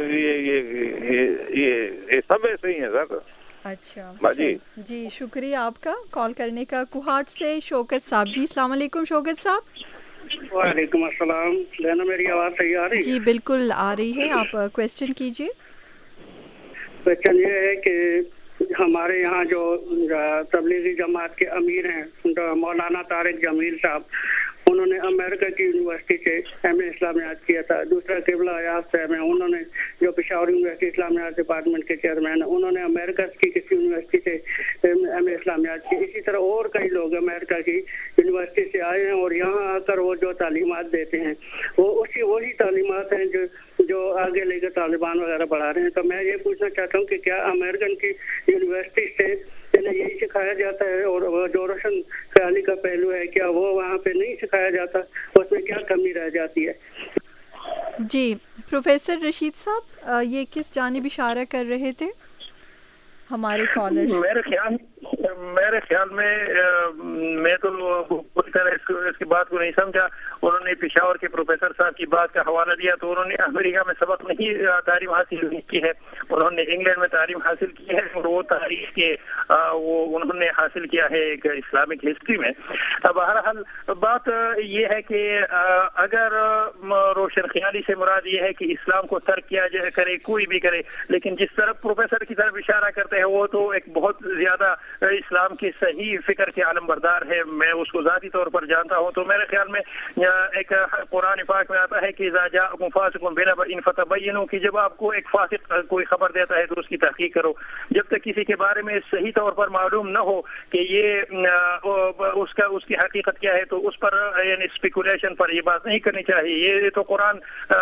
G: یہ سب ایسے ہی ہیں سر.
B: اچھا جی جی شکریہ آپ کا کال کرنے کا. کوہاٹ سے شوکت صاحب. جی السلام علیکم شوکت صاحب.
H: وعلیکم السلام. لینا میری آواز صحیح آ رہی ہے؟
B: جی بالکل آ رہی ہے. آپ کویسچن کیجیے.
H: کویسچن یہ ہے کہ ہمارے یہاں جو تبلیغی جماعت کے امیر ہیں مولانا طارق جمیل صاحب، انہوں نے امریکہ کی یونیورسٹی سے ایم اے اسلامیات کیا تھا. دوسرا قبلہ ایاز صاحب ہیں، انہوں نے جو پشاور یونیورسٹی اسلامیات ڈپارٹمنٹ کے چیئرمین ہیں، انہوں نے امریکہ کی کسی یونیورسٹی سے ایم اے اسلامیات کی. اسی طرح اور کئی لوگ امریکہ کی یونیورسٹی سے آئے ہیں اور یہاں آ کر وہ جو تعلیمات دیتے ہیں وہ اسی وہی تعلیمات ہیں جو جو آگے لے کر طالبان وغیرہ پڑھا رہے ہیں. تو میں یہ پوچھنا چاہتا ہوں کہ کیا امریکن کی یونیورسٹی سے یہی سکھایا جاتا ہے، اور جو روشن خیالی کا پہلو ہے کیا وہ وہاں پہ نہیں سکھایا جاتا؟ اس میں کیا کمی رہ جاتی ہے؟
B: جی پروفیسر رشید صاحب، یہ کس جانب اشارہ کر رہے تھے ہمارے کالر؟
C: میرے خیال میرے خیال میں میں تو پوری طرح اس, اس کی بات کو نہیں سمجھا. انہوں نے پشاور کے پروفیسر صاحب کی بات کا حوالہ دیا تو انہوں نے امریکہ میں سبق نہیں تعلیم حاصل نہیں کی ہے, انہوں نے انگلینڈ میں تعلیم حاصل کی ہے اور وہ تاریخ کے وہ انہوں نے حاصل کیا ہے ایک اسلامک ہسٹری میں. بہرحال بات یہ ہے کہ اگر روشن خیالی سے مراد یہ ہے کہ اسلام کو ترک کیا جائے کرے کوئی بھی کرے, لیکن جس طرف پروفیسر کی طرف اشارہ کرتے ہیں وہ تو ایک بہت زیادہ اسلام کی صحیح فکر کے علم بردار ہے, میں اس کو ذاتی طور پر جانتا ہوں. تو میرے خیال میں ایک قرآن پاک میں آتا ہے کہ اذا جاءکم فاسق بنبأ فتبینوا, کہ جب آپ کو ایک فاسق کوئی خبر دیتا ہے تو اس کی تحقیق کرو. جب تک کسی کے بارے میں صحیح طور پر معلوم نہ ہو کہ یہ اس کا اس کی حقیقت کیا ہے تو اس پر یعنی اسپیکولیشن پر یہ بات نہیں کرنی چاہیے. یہ تو قرآن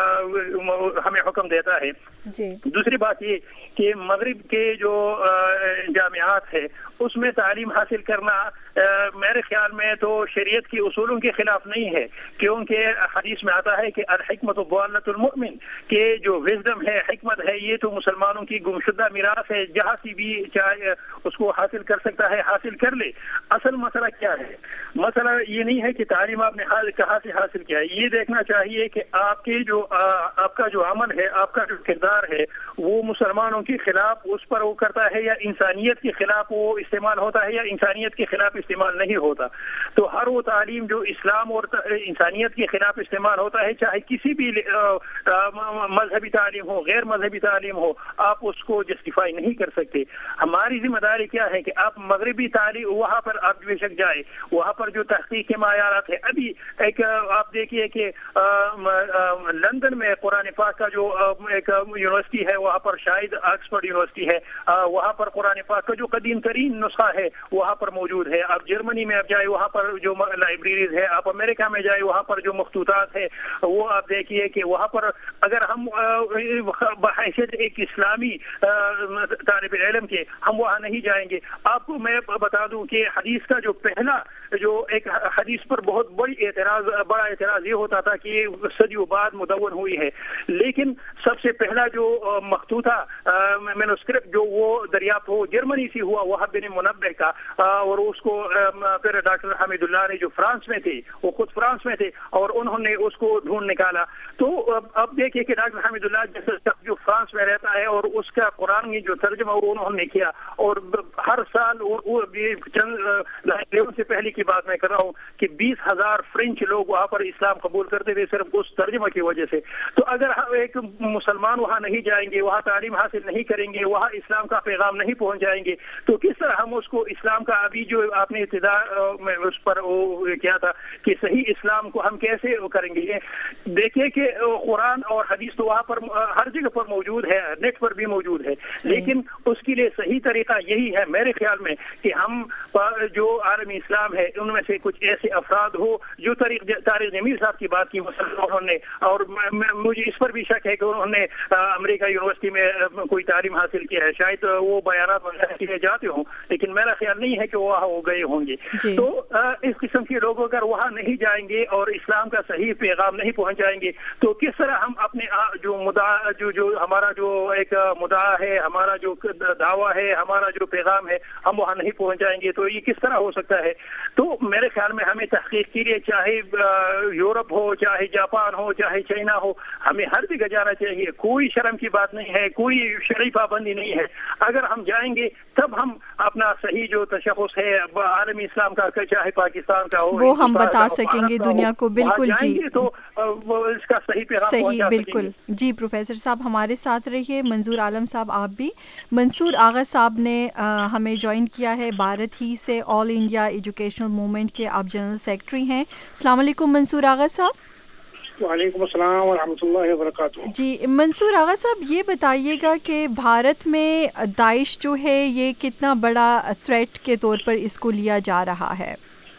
C: ہمیں حکم دیتا ہے.
B: جی.
C: دوسری بات یہ کہ مغرب کے جو جامعات ہے اس میں تعلیم حاصل کرنا میرے خیال میں تو شریعت کی اصولوں کے خلاف نہیں ہے, کیونکہ حدیث میں آتا ہے کہ الحکمت ضالۃ المؤمن, کہ جو وزڈم ہے حکمت ہے یہ تو مسلمانوں کی گمشدہ میراث ہے, جہاں سے بھی چاہے اس کو حاصل کر سکتا ہے حاصل کر لے. اصل مسئلہ کیا ہے؟ مسئلہ یہ نہیں ہے کہ تعلیم آپ نے کہاں سے حاصل کیا ہے, یہ دیکھنا چاہیے کہ آپ کے جو آپ کا جو عمل ہے آپ کا جو کردار ہے وہ مسلمانوں کے خلاف اس پر وہ کرتا ہے یا انسانیت کے خلاف وہ استعمال ہوتا ہے یا انسانیت کے خلاف استعمال نہیں ہوتا. تو ہر وہ تعلیم جو اسلام اور انسانیت کے خلاف استعمال ہوتا ہے, چاہے کسی بھی مذہبی تعلیم ہو غیر مذہبی تعلیم ہو, آپ اس کو جسٹیفائی نہیں کر سکتے. ہماری ذمہ داری کیا ہے کہ آپ مغربی تعلیم وہاں پر آپ بے شک جائے, وہاں پر جو تحقیق کے معیارات ہیں, ابھی ایک آپ دیکھیے کہ لندن میں قرآن پاک کا جو ایک یونیورسٹی ہے وہاں پر شاید آکسفورڈ یونیورسٹی ہے, وہاں پر قرآن پاک کا جو قدیم ترین نسخہ ہے وہاں پر موجود ہے. آپ جرمنی میں آپ جائے وہاں پر جو لائبریریز ہے, آپ امریکہ میں جائے وہاں پر جو مخطوطات ہے وہ آپ دیکھیے کہ وہاں پر اگر ہم بحیثیت ایک اسلامی طالب علم کے ہم وہاں نہیں جائیں گے. آپ کو میں بتا دوں کہ حدیث کا جو پہلا جو ایک حدیث پر بہت بڑی اعتراض بڑا اعتراض یہ ہوتا تھا کہ یہ صدیوں بعد مدون ہوئی ہے, لیکن سب سے پہلا جو مخطوطہ مینوسکرپٹ جو وہ دریافت ہو جرمنی سے ہوا وہب بن منبہ کا, اور اس کو پھر ڈاکٹر حمید اللہ نے جو فرانس میں تھے وہ خود فرانس میں تھے اور انہوں نے اس کو ڈھونڈ نکالا. تو اب دیکھیے کہ ڈاکٹر حمید اللہ جیسے جو فرانس میں رہتا ہے اور اس کا قرآن کی جو ترجمہ وہ انہوں نے کیا, اور ہر سال وہ چند سے پہلے کی بات میں کر رہا ہوں کہ بیس ہزار فرینچ لوگ وہاں پر اسلام قبول کرتے تھے صرف اس ترجمہ کی وجہ سے. تو اگر ایک مسلمان وہاں نہیں جائیں گے, وہاں تعلیم حاصل نہیں کریں گے, وہاں اسلام کا پیغام نہیں پہنچ جائیں گے, تو کس طرح ہم اس کو اسلام کا ابھی جو آپ نے ابتدا میں اس پر وہ کیا تھا کہ صحیح اسلام کو ہم کیسے کریں گے. دیکھیے کہ قرآن اور حدیث تو وہاں پر ہر جگہ پر موجود ہے, نیٹ پر بھی موجود ہے, لیکن اس کے لیے صحیح طریقہ یہی ہے میرے خیال میں کہ ہم جو عالمی اسلام ہے ان میں سے کچھ ایسے افراد ہو جو طارق جمیل صاحب کی بات کی انہوں نے, اور مجھے اس پر بھی شک ہے کہ انہوں نے امریکہ یونیورسٹی میں کوئی تعلیم حاصل کی ہے, شاید وہ بیانات وغیرہ کے لیے جاتے ہوں لیکن میرا خیال نہیں ہے کہ وہ وہاں ہو گئے ہوں گے. تو اس قسم کے لوگ اگر وہاں نہیں جائیں گے اور اسلام کا صحیح پیغام نہیں پہنچ جائیں گے تو کس طرح ہم اپنے جو مدعا جو جو ہمارا جو ایک مدعا ہے, ہمارا جو دعویٰ ہے, ہمارا جو پیغام ہے, ہم وہاں نہیں پہنچ جائیں گے. تو یہ کس طرح ہو سکتا ہے؟ تو میرے خیال میں ہمیں تحقیق کے لیے چاہے یورپ ہو, چاہے جاپان ہو, چاہے چائنا ہو, ہمیں ہر جگہ جانا چاہیے. کوئی شرم کی بات نہیں ہے, کوئی شرعی پابندی نہیں ہے. اگر ہم جائیں گے تب ہم اپنا صحیح جو تشخص ہے عالمی اسلام کا, چاہے پاکستان کا ہو,
B: وہ ہم بتا سکیں گے دنیا کو. بالکل جی,
C: تو اس کا صحیح پیغام
B: صحیح بالکل جی. پروفیسر صاحب ہمارے ساتھ رہیے. منظور عالم صاحب آپ بھی. منصور آغا صاحب نے ہمیں جوائن کیا ہے بھارت ہی سے, آل انڈیا ایجوکیشنل موومنٹ کے آپ جنرل سیکرٹری ہیں. السلام علیکم منصور آغا صاحب.
I: وعلیکم السلام ورحمۃ اللہ وبرکاتہ.
B: جی منصور آغا صاحب یہ بتائیے گا کہ بھارت میں داعش جو ہے یہ کتنا بڑا تھریٹ کے طور پر اس کو لیا جا رہا ہے؟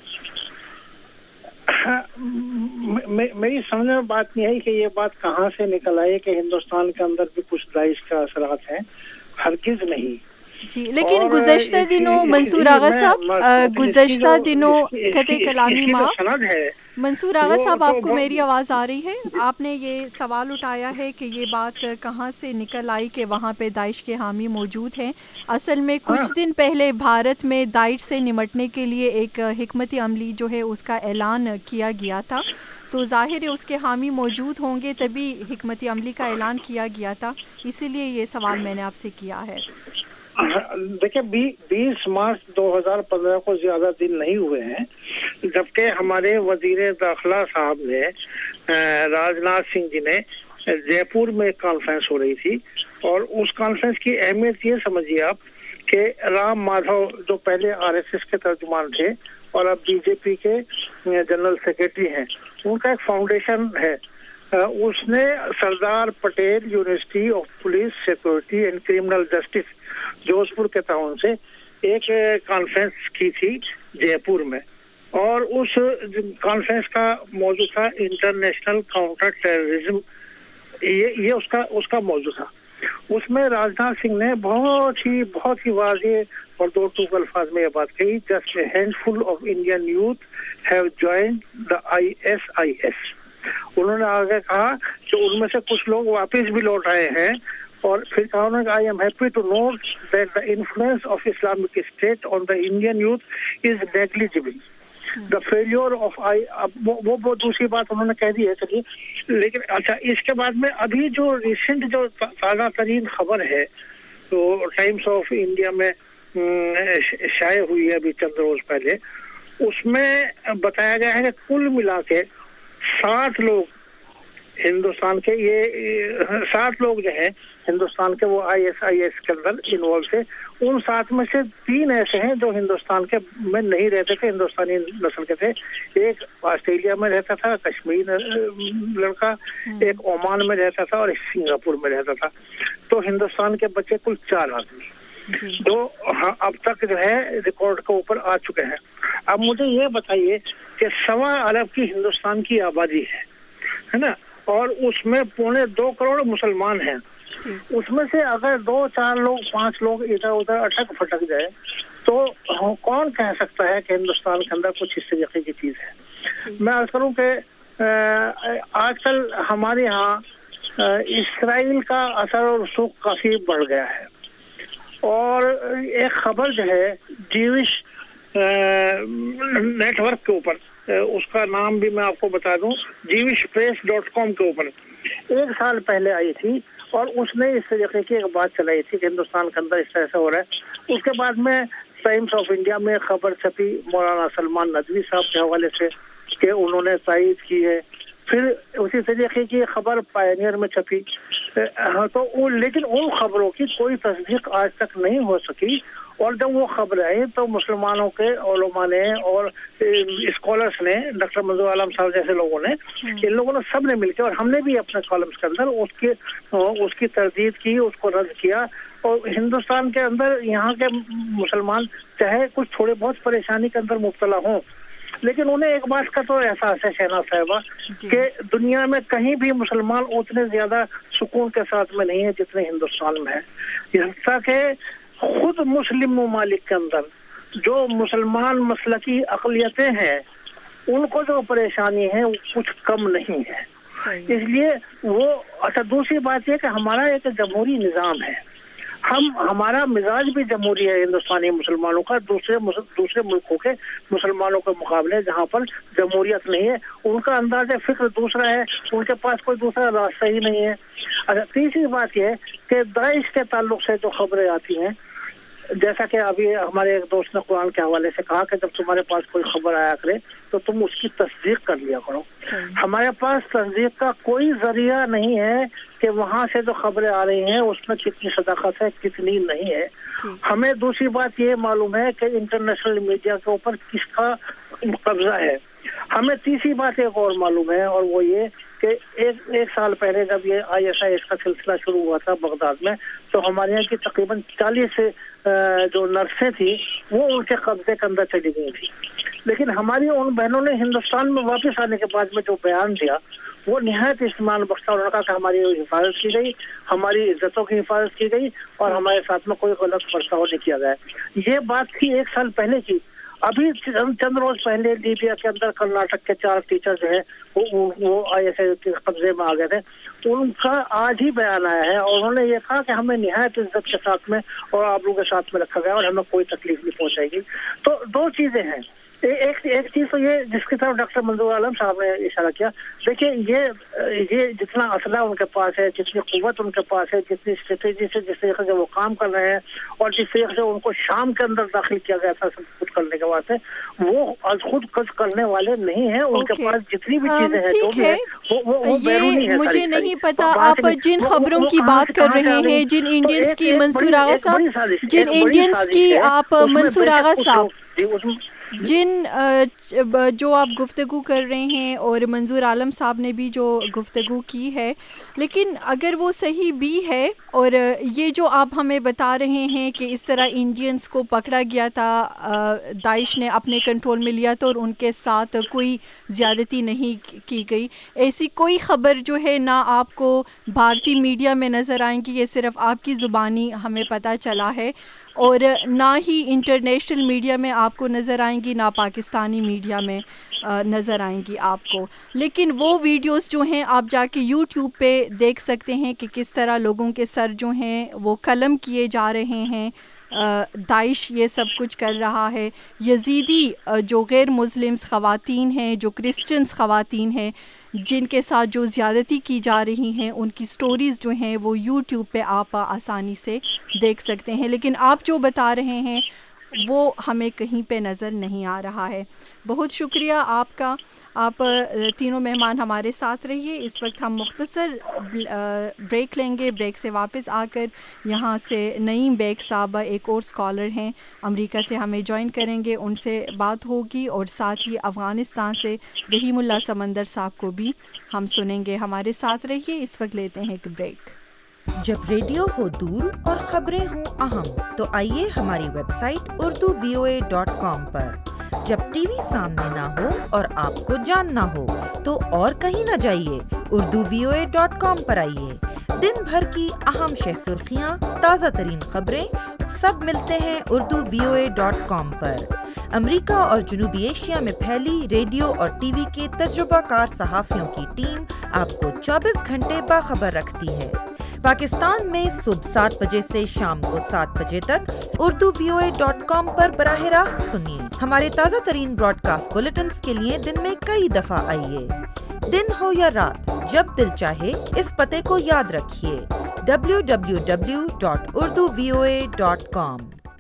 I: میری سمجھ میں بات نہیں ہے کہ یہ بات کہاں سے نکل آئی کہ ہندوستان کے اندر بھی کچھ داعش کا اثرات ہیں. ہرگز نہیں.
B: جی لیکن گزشتہ دنوں منصور آغا صاحب گزشتہ دنوں خط کلامی معاف منصور آغا صاحب آپ کو میری آواز آ رہی ہے؟ آپ نے یہ سوال اٹھایا ہے کہ یہ بات کہاں سے نکل آئی کہ وہاں پہ داعش کے حامی موجود ہیں. اصل میں کچھ دن پہلے بھارت میں داعش سے نمٹنے کے لیے ایک حکمت عملی جو ہے اس کا اعلان کیا گیا تھا, تو ظاہر ہے اس کے حامی موجود ہوں گے تبھی حکمت عملی کا اعلان کیا گیا تھا, اسی لیے یہ سوال میں نے آپ سے کیا ہے.
I: دیکھیں بیس مارچ دو ہزار پندرہ کو زیادہ دن نہیں ہوئے ہیں جبکہ ہمارے وزیر داخلہ صاحب نے راج ناتھ سنگھ جی نے جے پور میں ایک کانفرنس ہو رہی تھی, اور اس کانفرنس کی اہمیت یہ سمجھیے آپ کہ رام مادھو جو پہلے آر ایس ایس کے ترجمان تھے اور اب بی جے پی کے جنرل سیکرٹری ہیں, ان کا ایک فاؤنڈیشن ہے. اس نے Sardar Patel university of police security and criminal justice Jodhpur کے تعاون سے ایک کانفرنس کی تھی جے پور میں, اور اس کانفرنس کا موضوع تھا انٹرنیشنل کاؤنٹر ٹیررزم. یہ یہ اس کا اس کا موضوع تھا. اس میں راجناتھ سنگھ نے بہت ہی بہت ہی واضح اور دو ٹوک الفاظ میں یہ بات کہی, just a handful of Indian youth have joined the I S I S. انہوں نے آگے کہا کہ ان میں سے کچھ لوگ واپس بھی لوٹ آئے ہیں, اور پھر کہا انہوں نے I am happy to note that the influence of Islamic State on the Indian youth is negligible. The failure of I وہ وہ دوسری بات انہوں نے کہہ دی ہے. چلیے, لیکن اچھا اس کے بعد میں ابھی جو ریسنٹ جو تازہ ترین خبر ہے تو ٹائمس آف انڈیا میں شائع ہوئی ہے ابھی چند روز پہلے, اس میں بتایا گیا ہے کہ کل ملا کے سات لوگ ہندوستان کے یہ سات لوگ جو ہیں ہندوستان کے وہ آئی ایس آئی ایس کے اندر انوالو تھے. ان سات میں سے تین ایسے ہیں جو ہندوستان کے میں نہیں رہتے تھے, ہندوستانی نسل کے تھے. ایک آسٹریلیا میں رہتا تھا کشمیر لڑکا, ایک عمان میں رہتا تھا اور ایک سنگاپور میں رہتا تھا. تو ہندوستان کے بچے کل چار آدمی جو اب تک جو ہے ریکارڈ کے اوپر آ چکے ہیں. اب مجھے یہ بتائیے کہ سوا ارب کی ہندوستان کی آبادی ہے ہے نا, اور اس میں پونے دو کروڑ مسلمان ہیں. اس میں سے اگر دو چار لوگ پانچ لوگ ادھر ادھر اٹک پھٹک جائے تو کون کہہ سکتا ہے کہ ہندوستان کے اندر کچھ اس طریقے کی چیز ہے. میں عرض کروں کہ آج کل ہمارے ہاں اسرائیل کا اثر اور رسوخ کافی بڑھ گیا ہے, اور ایک خبر جو ہے جیوش نیٹ ورک کے اوپر, اس کا نام بھی میں آپ کو بتا دوں, جیوش پریس ڈاٹ کام کے اوپر ایک سال پہلے آئی تھی, اور اس نے اس طریقے کی ایک بات چلائی تھی کہ ہندوستان کے اندر اس طرح سے ہو رہا ہے. اس کے بعد میں ٹائمس آف انڈیا میں خبر چھپی مولانا سلمان ندوی صاحب کے حوالے سے کہ انہوں نے تائید کی ہے. پھر اسی طریقے کی خبر پائنیئر میں چھپی, تو لیکن ان خبروں کی کوئی تصدیق آج تک نہیں ہو سکی. اور جب وہ خبر آئی تو مسلمانوں کے علماء نے اور اسکالرس نے, ڈاکٹر منظور عالم صاحب جیسے لوگوں نے, ان لوگوں نے سب نے مل کے, اور ہم نے بھی اپنے کالمس کے اندر اس کی اس کی تردید کی, اس کو رد کیا. اور ہندوستان کے اندر یہاں کے مسلمان چاہے کچھ تھوڑے بہت پریشانی کے اندر مبتلا ہوں, لیکن انہیں ایک بات کا تو احساس ہے شہناز صاحبہ کہ دنیا میں کہیں بھی مسلمان اتنے زیادہ سکون کے ساتھ میں نہیں ہے جتنے ہندوستان میں ہے. حتیٰ کہ خود مسلم ممالک کے اندر جو مسلمان مسلکی اقلیتیں ہیں ان کو جو پریشانی ہے وہ کچھ کم نہیں ہے. اس لیے وہ اچھا دوسری بات یہ کہ ہمارا ایک جمہوری نظام ہے, ہم ہمارا مزاج بھی جمہوری ہے ہندوستانی مسلمانوں کا دوسرے دوسرے ملکوں کے مسلمانوں کے مقابلے جہاں پر جمہوریت نہیں ہے. ان کا انداز فکر دوسرا ہے, ان کے پاس کوئی دوسرا راستہ ہی نہیں ہے. اچھا تیسری بات یہ ہے کہ داعش کے تعلق سے جو خبریں آتی ہیں, جیسا کہ ابھی ہمارے ایک دوست نے قرآن کے حوالے سے کہا کہ جب تمہارے پاس کوئی خبر آیا کرے تو تم اس کی تصدیق کر لیا کرو. ہمارے پاس تصدیق کا کوئی ذریعہ نہیں ہے کہ وہاں سے جو خبریں آ رہی ہیں اس میں کتنی صداقت ہے کتنی نہیں ہے. ہمیں دوسری بات یہ معلوم ہے کہ انٹرنیشنل میڈیا کے اوپر کس کا قبضہ ہے. ہمیں تیسری بات ایک اور معلوم ہے, اور وہ یہ کہ ایک ایک سال پہلے جب یہ آئی ایس آئی ایس کا سلسلہ شروع ہوا تھا بغداد میں, تو ہمارے یہاں کی تقریباً چالیس جو نرسیں تھیں وہ ان کے قبضے کے اندر چلی گئی تھی. لیکن ہماری ان بہنوں نے ہندوستان میں واپس آنے کے بعد میں جو بیان دیا وہ نہایت استعمال بخش تھا. انہوں نے کہا کہ ہماری حفاظت کی گئی, ہماری عزتوں کی حفاظت کی گئی اور ہمارے ساتھ میں کوئی غلط برتاؤ نہیں کیا گیا. یہ بات تھی ایک سال پہلے کی. ابھی چند روز پہلے لیبیا کے اندر کرناٹک کے چار ٹیچر جو ہے وہ آئی ایس آئی کے قبضے میں آ گئے تھے. ان کا آج ہی بیان آیا ہے اور انہوں نے یہ کہا کہ ہمیں نہایت عزت کے ساتھ میں اور آبرو کے ساتھ میں رکھا گیا اور ہمیں کوئی تکلیف نہیں پہنچائے گی. تو دو چیزیں ہیں. ایک ایک چیز تو یہ جس کی طرف ڈاکٹر منظور عالم صاحب نے اشارہ کیا, دیکھیے یہ یہ جتنا اسلحہ ان کے پاس ہے, جتنی قوت ان کے پاس ہے, جتنی اسٹریٹجی سے جس طریقے سے وہ کام کر رہے ہیں اور جس طریقے سے ان کو شام کے اندر داخل کیا گیا تھا سب کچھ کرنے کے واسطے, وہ از خود کچھ کرنے والے نہیں ہیں. ان کے پاس جتنی بھی چیزیں ہیں جو بھی ہے وہ بیرونی ہے.
B: مجھے نہیں پتا آپ جن خبروں کی بات کر رہے ہیں, جن انڈینز کی منصور آغا صاحب, جن انڈینز کی آپ منصور آغا صاحب جن جو آپ گفتگو کر رہے ہیں اور منظور عالم صاحب نے بھی جو گفتگو کی ہے, لیکن اگر وہ صحیح بھی ہے اور یہ جو آپ ہمیں بتا رہے ہیں کہ اس طرح انڈینز کو پکڑا گیا تھا, داعش نے اپنے کنٹرول میں لیا تو اور ان کے ساتھ کوئی زیادتی نہیں کی گئی, ایسی کوئی خبر جو ہے نہ آپ کو بھارتی میڈیا میں نظر آئیں گی, یہ صرف آپ کی زبانی ہمیں پتہ چلا ہے اور نہ ہی انٹرنیشنل میڈیا میں آپ کو نظر آئیں گی, نہ پاکستانی میڈیا میں نظر آئیں گی آپ کو. لیکن وہ ویڈیوز جو ہیں آپ جا کے یوٹیوب پہ دیکھ سکتے ہیں کہ کس طرح لوگوں کے سر جو ہیں وہ قلم کیے جا رہے ہیں. داعش یہ سب کچھ کر رہا ہے. یزیدی جو غیر مسلمس خواتین ہیں, جو کرسچنس خواتین ہیں, جن کے ساتھ جو زیادتی کی جا رہی ہیں, ان کی سٹوریز جو ہیں وہ یوٹیوب پہ آپ آسانی سے دیکھ سکتے ہیں. لیکن آپ جو بتا رہے ہیں وہ ہمیں کہیں پہ نظر نہیں آ رہا ہے. بہت شکریہ آپ کا. آپ تینوں مہمان ہمارے ساتھ رہیے. اس وقت ہم مختصر بریک لیں گے. بریک سے واپس آ کر یہاں سے نعیم بیگ صاحب ایک اور اسکالر ہیں امریکہ سے ہمیں جوائن کریں گے, ان سے بات ہوگی اور ساتھ ہی افغانستان سے رحیم اللہ سمندر صاحب کو بھی ہم سنیں گے. ہمارے ساتھ رہیے. اس وقت لیتے ہیں ایک بریک.
J: جب ریڈیو ہو دور اور خبریں ہوں اہم تو آئیے ہماری website Urdu V O A dot com پر. جب ٹی وی سامنے نہ ہو اور آپ کو جاننا ہو تو اور کہیں نہ جائیے, Urdu V O A dot com پر آئیے. دن بھر کی اہم شہ سرخیاں, تازہ ترین خبریں سب ملتے ہیں Urdu V O A dot com پر. امریکہ اور جنوبی ایشیا میں پھیلی ریڈیو اور ٹی وی کے تجربہ کار صحافیوں کی ٹیم آپ کو چوبیس گھنٹے باخبر رکھتی ہے. پاکستان میں صبح سات بجے سے شام کو سات بجے تک Urdu V O A dot com پر براہ راست سنیے. ہمارے تازہ ترین براڈ کاسٹ بلیٹنز کے لیے دن میں کئی دفعہ آئیے. دن ہو یا رات, جب دل چاہے اس پتے کو یاد رکھیے, W W W dot Urdu V O A dot com.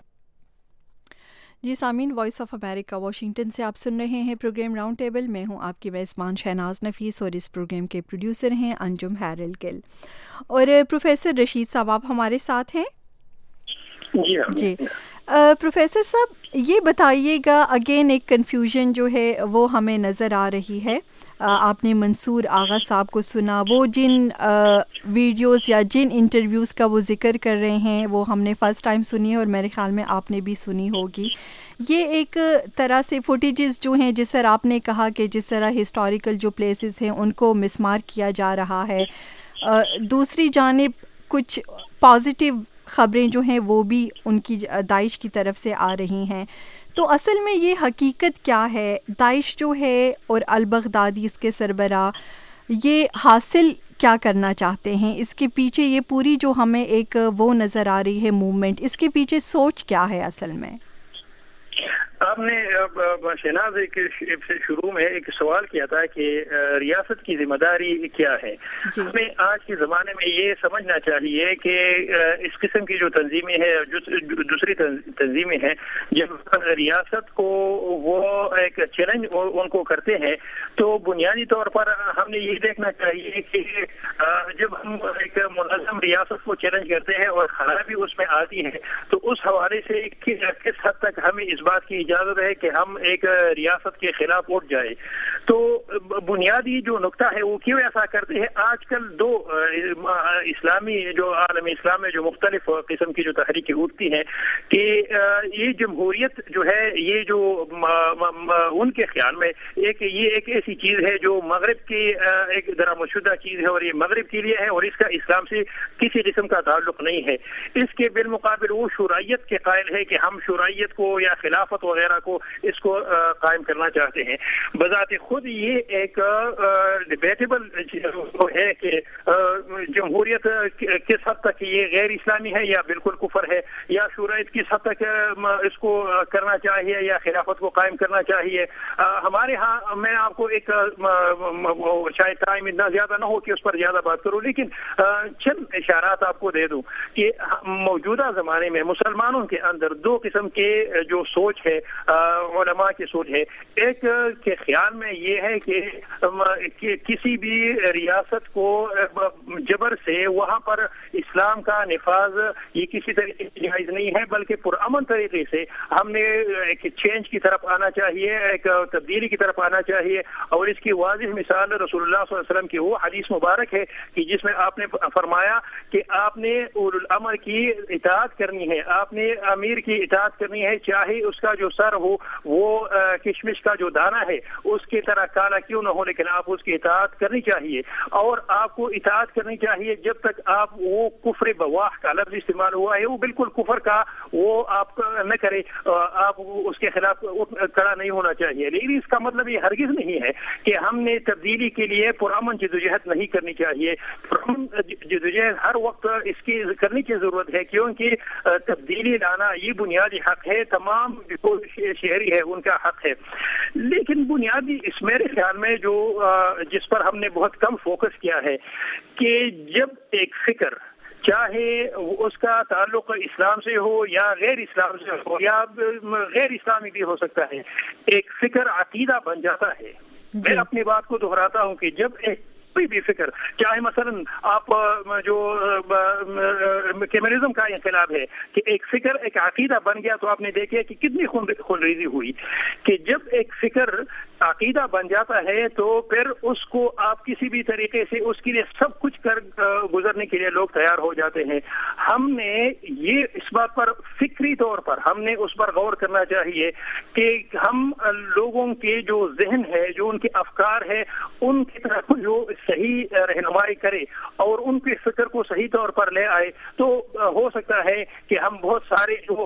B: جی سامعین, وائس آف امریکہ واشنگٹن سے آپ سن رہے ہیں پروگرام راؤنڈ ٹیبل. میں ہوں آپ کی میزبان شہناز نفیس اور اس پروگرام کے پروڈیوسر ہیں انجم ہیرل گل. اور پروفیسر رشید صاحب آپ ہمارے ساتھ ہیں. جی پروفیسر صاحب یہ بتائیے گا, اگین ایک کنفیوژن جو ہے وہ ہمیں نظر آ رہی ہے. آپ نے منصور آغا صاحب کو سنا, وہ جن ویڈیوز یا جن انٹرویوز کا وہ ذکر کر رہے ہیں وہ ہم نے فرسٹ ٹائم سنی ہے اور میرے خیال میں آپ نے بھی سنی ہوگی. یہ ایک طرح سے فوٹیجز جو ہیں, جس طرح آپ نے کہا کہ جس طرح ہسٹوریکل جو پلیسز ہیں ان کو مسمار کیا جا رہا ہے. دوسری جانب کچھ پازیٹیو خبریں جو ہیں وہ بھی ان کی داعش کی طرف سے آ رہی ہیں. تو اصل میں یہ حقیقت کیا ہے؟ داعش جو ہے اور البغدادی اس کے سربراہ یہ حاصل کیا کرنا چاہتے ہیں؟ اس کے پیچھے یہ پوری جو ہمیں ایک وہ نظر آ رہی ہے موومنٹ, اس کے پیچھے سوچ کیا ہے اصل میں؟
C: آپ نے شہناز سے شروع میں ایک سوال کیا تھا کہ ریاست کی ذمہ داری کیا ہے. ہمیں آج کے زمانے میں یہ سمجھنا چاہیے کہ اس قسم کی جو تنظیمیں ہیں, دوسری تنظیمیں ہیں, جب ریاست کو وہ ایک چیلنج ان کو کرتے ہیں تو بنیادی طور پر ہم نے یہ دیکھنا چاہیے کہ جب ہم ایک منظم ریاست کو چیلنج کرتے ہیں اور خرابی اس میں آتی ہے تو اس حوالے سے کس حد تک ہمیں اس بات کی اجازت ہے کہ ہم ایک ریاست کے خلاف اٹھ جائے. تو بنیادی جو نقطہ ہے وہ کیوں ایسا کرتے ہیں؟ آج کل دو اسلامی جو عالم اسلام میں جو مختلف قسم کی جو تحریکیں اٹھتی ہیں کہ یہ جمہوریت جو ہے یہ جو ان کے خیال میں ایک یہ ایک ایسی چیز ہے جو مغرب کی ایک درآمد شدہ چیز ہے اور یہ مغرب کے لیے ہے اور اس کا اسلام سے کسی قسم کا تعلق نہیں ہے. اس کے بالمقابل وہ شرعیت کے قائل ہے کہ ہم شرعیت کو یا خلافت وغیرہ کو اس کو قائم کرنا چاہتے ہیں. بذات خود یہ ایک ڈیبیٹیبل ہے کہ جمہوریت کس حد تک یہ غیر اسلامی ہے یا بالکل کفر ہے, یا شرعیت کس حد تک اس کو کرنا چاہیے یا خلافت کو قائم کرنا چاہیے. ہمارے ہاں میں آپ کو ایک شاید ٹائم اتنا زیادہ نہ ہو کہ اس پر زیادہ بات کروں, لیکن چند اشارات آپ کو دے دوں کہ موجودہ زمانے میں مسلمانوں کے اندر دو قسم کے جو سوچ ہے علماء کی سوچ ہے. ایک کے خیال میں یہ ہے کہ کسی بھی ریاست کو جبر سے وہاں پر اسلام کا نفاذ یہ کسی طریقے سے جائز نہیں ہے, بلکہ پرامن طریقے سے ہم نے ایک چینج کی طرف آنا چاہیے, ایک تبدیلی کی طرف آنا چاہیے. اور اس کی واضح مثال رسول اللہ صلی اللہ علیہ وسلم کی وہ حدیث مبارک ہے کہ جس میں آپ نے فرمایا کہ آپ نے اولو الامر کی اطاعت کرنی ہے, آپ نے امیر کی اطاعت کرنی ہے, چاہے اس کا جو سر ہو وہ کشمش کا جو دانہ ہے اس کی طرح کالا کیوں نہ ہو, لیکن آپ اس کی اطاعت کرنی چاہیے. اور آپ کو اطاعت کرنی چاہیے جب تک آپ وہ کفر بواح کا لفظ استعمال ہوا ہے وہ بالکل کفر کا وہ آپ نہ کرے, آپ اس کے خلاف کھڑا نہیں ہونا چاہیے. لیکن اس کا مطلب یہ ہرگز نہیں ہے کہ ہم نے تبدیلی کے لیے پرامن جدوجہد نہیں کرنی چاہیے. پرامن جدوجہد ہر وقت اس کی کرنے کی ضرورت ہے, کیونکہ تبدیلی لانا یہ بنیادی حق ہے, تمام جو شہری ہے ان کا حق ہے. لیکن بنیادی اس میرے خیال میں جو جس پر ہم نے بہت کم فوکس کیا ہے کہ جب ایک فکر چاہے اس کا تعلق اسلام سے ہو یا غیر اسلام سے ہو یا غیر اسلامی بھی ہو سکتا ہے, ایک فکر عقیدہ بن جاتا ہے. میں اپنی بات کو دہراتا ہوں کہ جب ایک کوئی بھی فکر, چاہے مثلا آپ جو کمیونزم کا انقلاب ہے کہ ایک فکر ایک عقیدہ بن گیا, تو آپ نے دیکھا کہ کتنی خونریزی ہوئی کہ جب ایک فکر عقیدہ بن جاتا ہے تو پھر اس کو آپ کسی بھی طریقے سے اس کے لیے سب کچھ کر گزرنے کے لیے لوگ تیار ہو جاتے ہیں. ہم نے یہ اس بات پر فکری طور پر ہم نے اس پر غور کرنا چاہیے کہ ہم لوگوں کے جو ذہن ہے, جو ان کے افکار ہے, ان کی طرف جو صحیح رہنمائی کرے اور ان کے فکر کو صحیح طور پر لے آئے, تو ہو سکتا ہے کہ ہم بہت سارے جو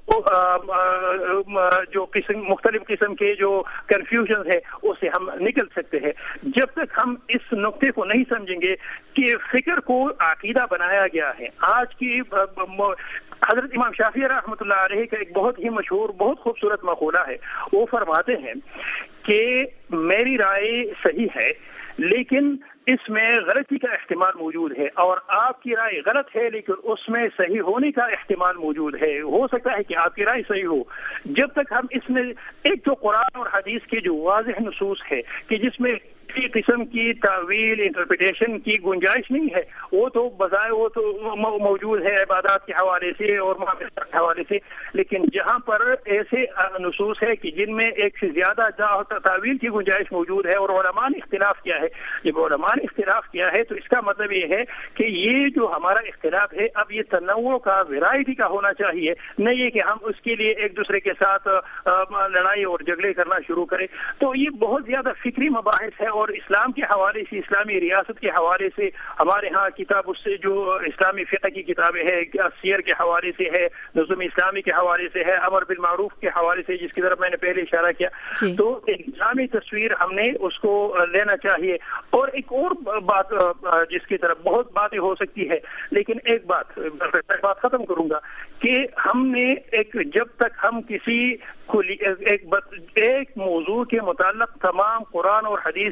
C: جو قسم مختلف قسم کے جو کنفیوژن ہے اسے ہم نکل سکتے ہیں. جب تک ہم اس نقطے کو نہیں سمجھیں گے کہ فکر کو عقیدہ بنایا گیا ہے. آج کی حضرت امام شافعی رحمۃ اللہ علیہ کا ایک بہت ہی مشہور بہت خوبصورت مقولہ ہے, وہ فرماتے ہیں کہ میری رائے صحیح ہے لیکن اس میں غلطی کا احتمال موجود ہے, اور آپ کی رائے غلط ہے لیکن اس میں صحیح ہونے کا احتمال موجود ہے. ہو سکتا ہے کہ آپ کی رائے صحیح ہو. جب تک ہم اس میں ایک تو قرآن اور حدیث کی جو واضح نصوص ہے کہ جس میں کسی قسم کی تعویل انٹرپریٹیشن کی گنجائش نہیں ہے, وہ تو بظاہر وہ تو موجود ہے عبادات کے حوالے سے اور معاملات کے حوالے سے, لیکن جہاں پر ایسے نصوص ہے کہ جن میں ایک سے زیادہ تعویل کی گنجائش موجود ہے اور علماء نے اختلاف کیا ہے, جب علماء نے اختلاف کیا ہے تو اس کا مطلب یہ ہے کہ یہ جو ہمارا اختلاف ہے اب یہ تنوع کا ویرائٹی کا ہونا چاہیے, نہیں یہ کہ ہم اس کے لیے ایک دوسرے کے ساتھ لڑائی اور جھگڑے کرنا شروع کریں. تو یہ بہت زیادہ فکری مباحث ہے, اور اسلام کے حوالے سے اسلامی ریاست کے حوالے سے ہمارے ہاں کتاب اس سے جو اسلامی فقہ کی کتابیں ہیں, سیر کے حوالے سے ہے, نظم اسلامی کے حوالے سے ہے, امر بالمعروف کے حوالے سے جس کی طرف میں نے پہلے اشارہ کیا, تو ایک اسلامی تصویر ہم نے اس کو لینا چاہیے. اور ایک اور بات جس کی طرف بہت باتیں ہو سکتی ہے, لیکن ایک بات بات ختم کروں گا کہ ہم نے ایک جب تک ہم کسی ایک ایک موضوع کے متعلق تمام قرآن اور حدیث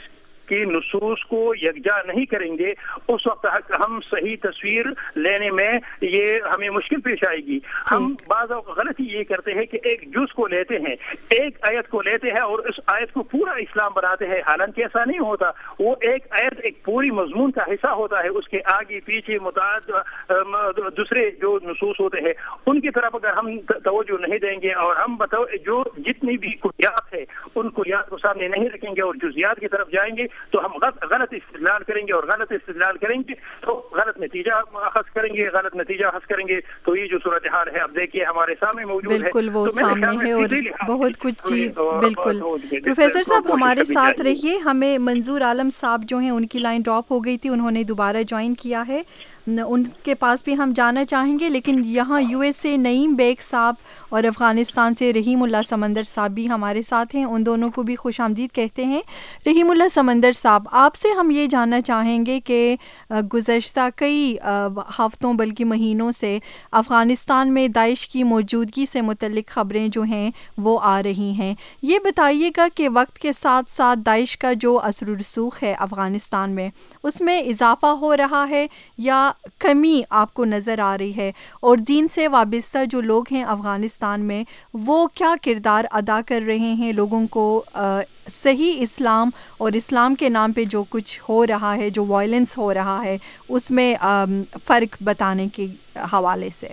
C: کی نصوص کو یکجا نہیں کریں گے اس وقت ہم صحیح تصویر لینے میں یہ ہمیں مشکل پیش آئے گی. ہم بعض اوقات غلطی یہ کرتے ہیں کہ ایک جز کو لیتے ہیں, ایک آیت کو لیتے ہیں اور اس آیت کو پورا اسلام بناتے ہیں, حالانکہ ایسا نہیں ہوتا. وہ ایک آیت ایک پوری مضمون کا حصہ ہوتا ہے, اس کے آگے پیچھے متعدد دوسرے جو نصوص ہوتے ہیں ان کی طرف اگر ہم توجہ نہیں دیں گے اور ہم بتاؤ جو جتنی بھی کلیات ہے ان کلیات کو سامنے نہیں رکھیں گے اور جزیات کی طرف جائیں گے تو ہم غلط استدلال کریں گے, اور غلط استدلال کریں گے تو غلط نتیجہ اخذ کریں گے, غلط نتیجہ اخذ کریں گے. تو یہ جو صورتحال ہے اب دیکھیے ہمارے سامنے موجود ہے,
B: بالکل وہ سامنے ہے اور بہت کچھ. جی بالکل پروفیسر صاحب ہمارے ساتھ رہیے. ہمیں منظور عالم صاحب جو ہیں ان کی لائن ڈراپ ہو گئی تھی, انہوں نے دوبارہ جوائن کیا ہے, ان کے پاس بھی ہم جانا چاہیں گے. لیکن یہاں یو ایس سے نعیم بیگ صاحب اور افغانستان سے رحیم اللہ سمندر صاحب بھی ہمارے ساتھ ہیں, ان دونوں کو بھی خوش آمدید کہتے ہیں. رحیم اللہ سمندر صاحب, آپ سے ہم یہ جاننا چاہیں گے کہ گزشتہ کئی ہفتوں بلکہ مہینوں سے افغانستان میں داعش کی موجودگی سے متعلق خبریں جو ہیں وہ آ رہی ہیں. یہ بتائیے گا کہ وقت کے ساتھ ساتھ داعش کا جو اثر و رسوخ ہے افغانستان میں اس میں اضافہ ہو رہا ہے یا کمی آپ کو نظر آ رہی ہے, اور دین سے وابستہ جو لوگ ہیں افغانستان میں وہ کیا کردار ادا کر رہے ہیں لوگوں کو صحیح اسلام اور اسلام کے نام پہ جو کچھ ہو رہا ہے, جو وائلنس ہو رہا ہے, اس میں فرق بتانے کے حوالے سے.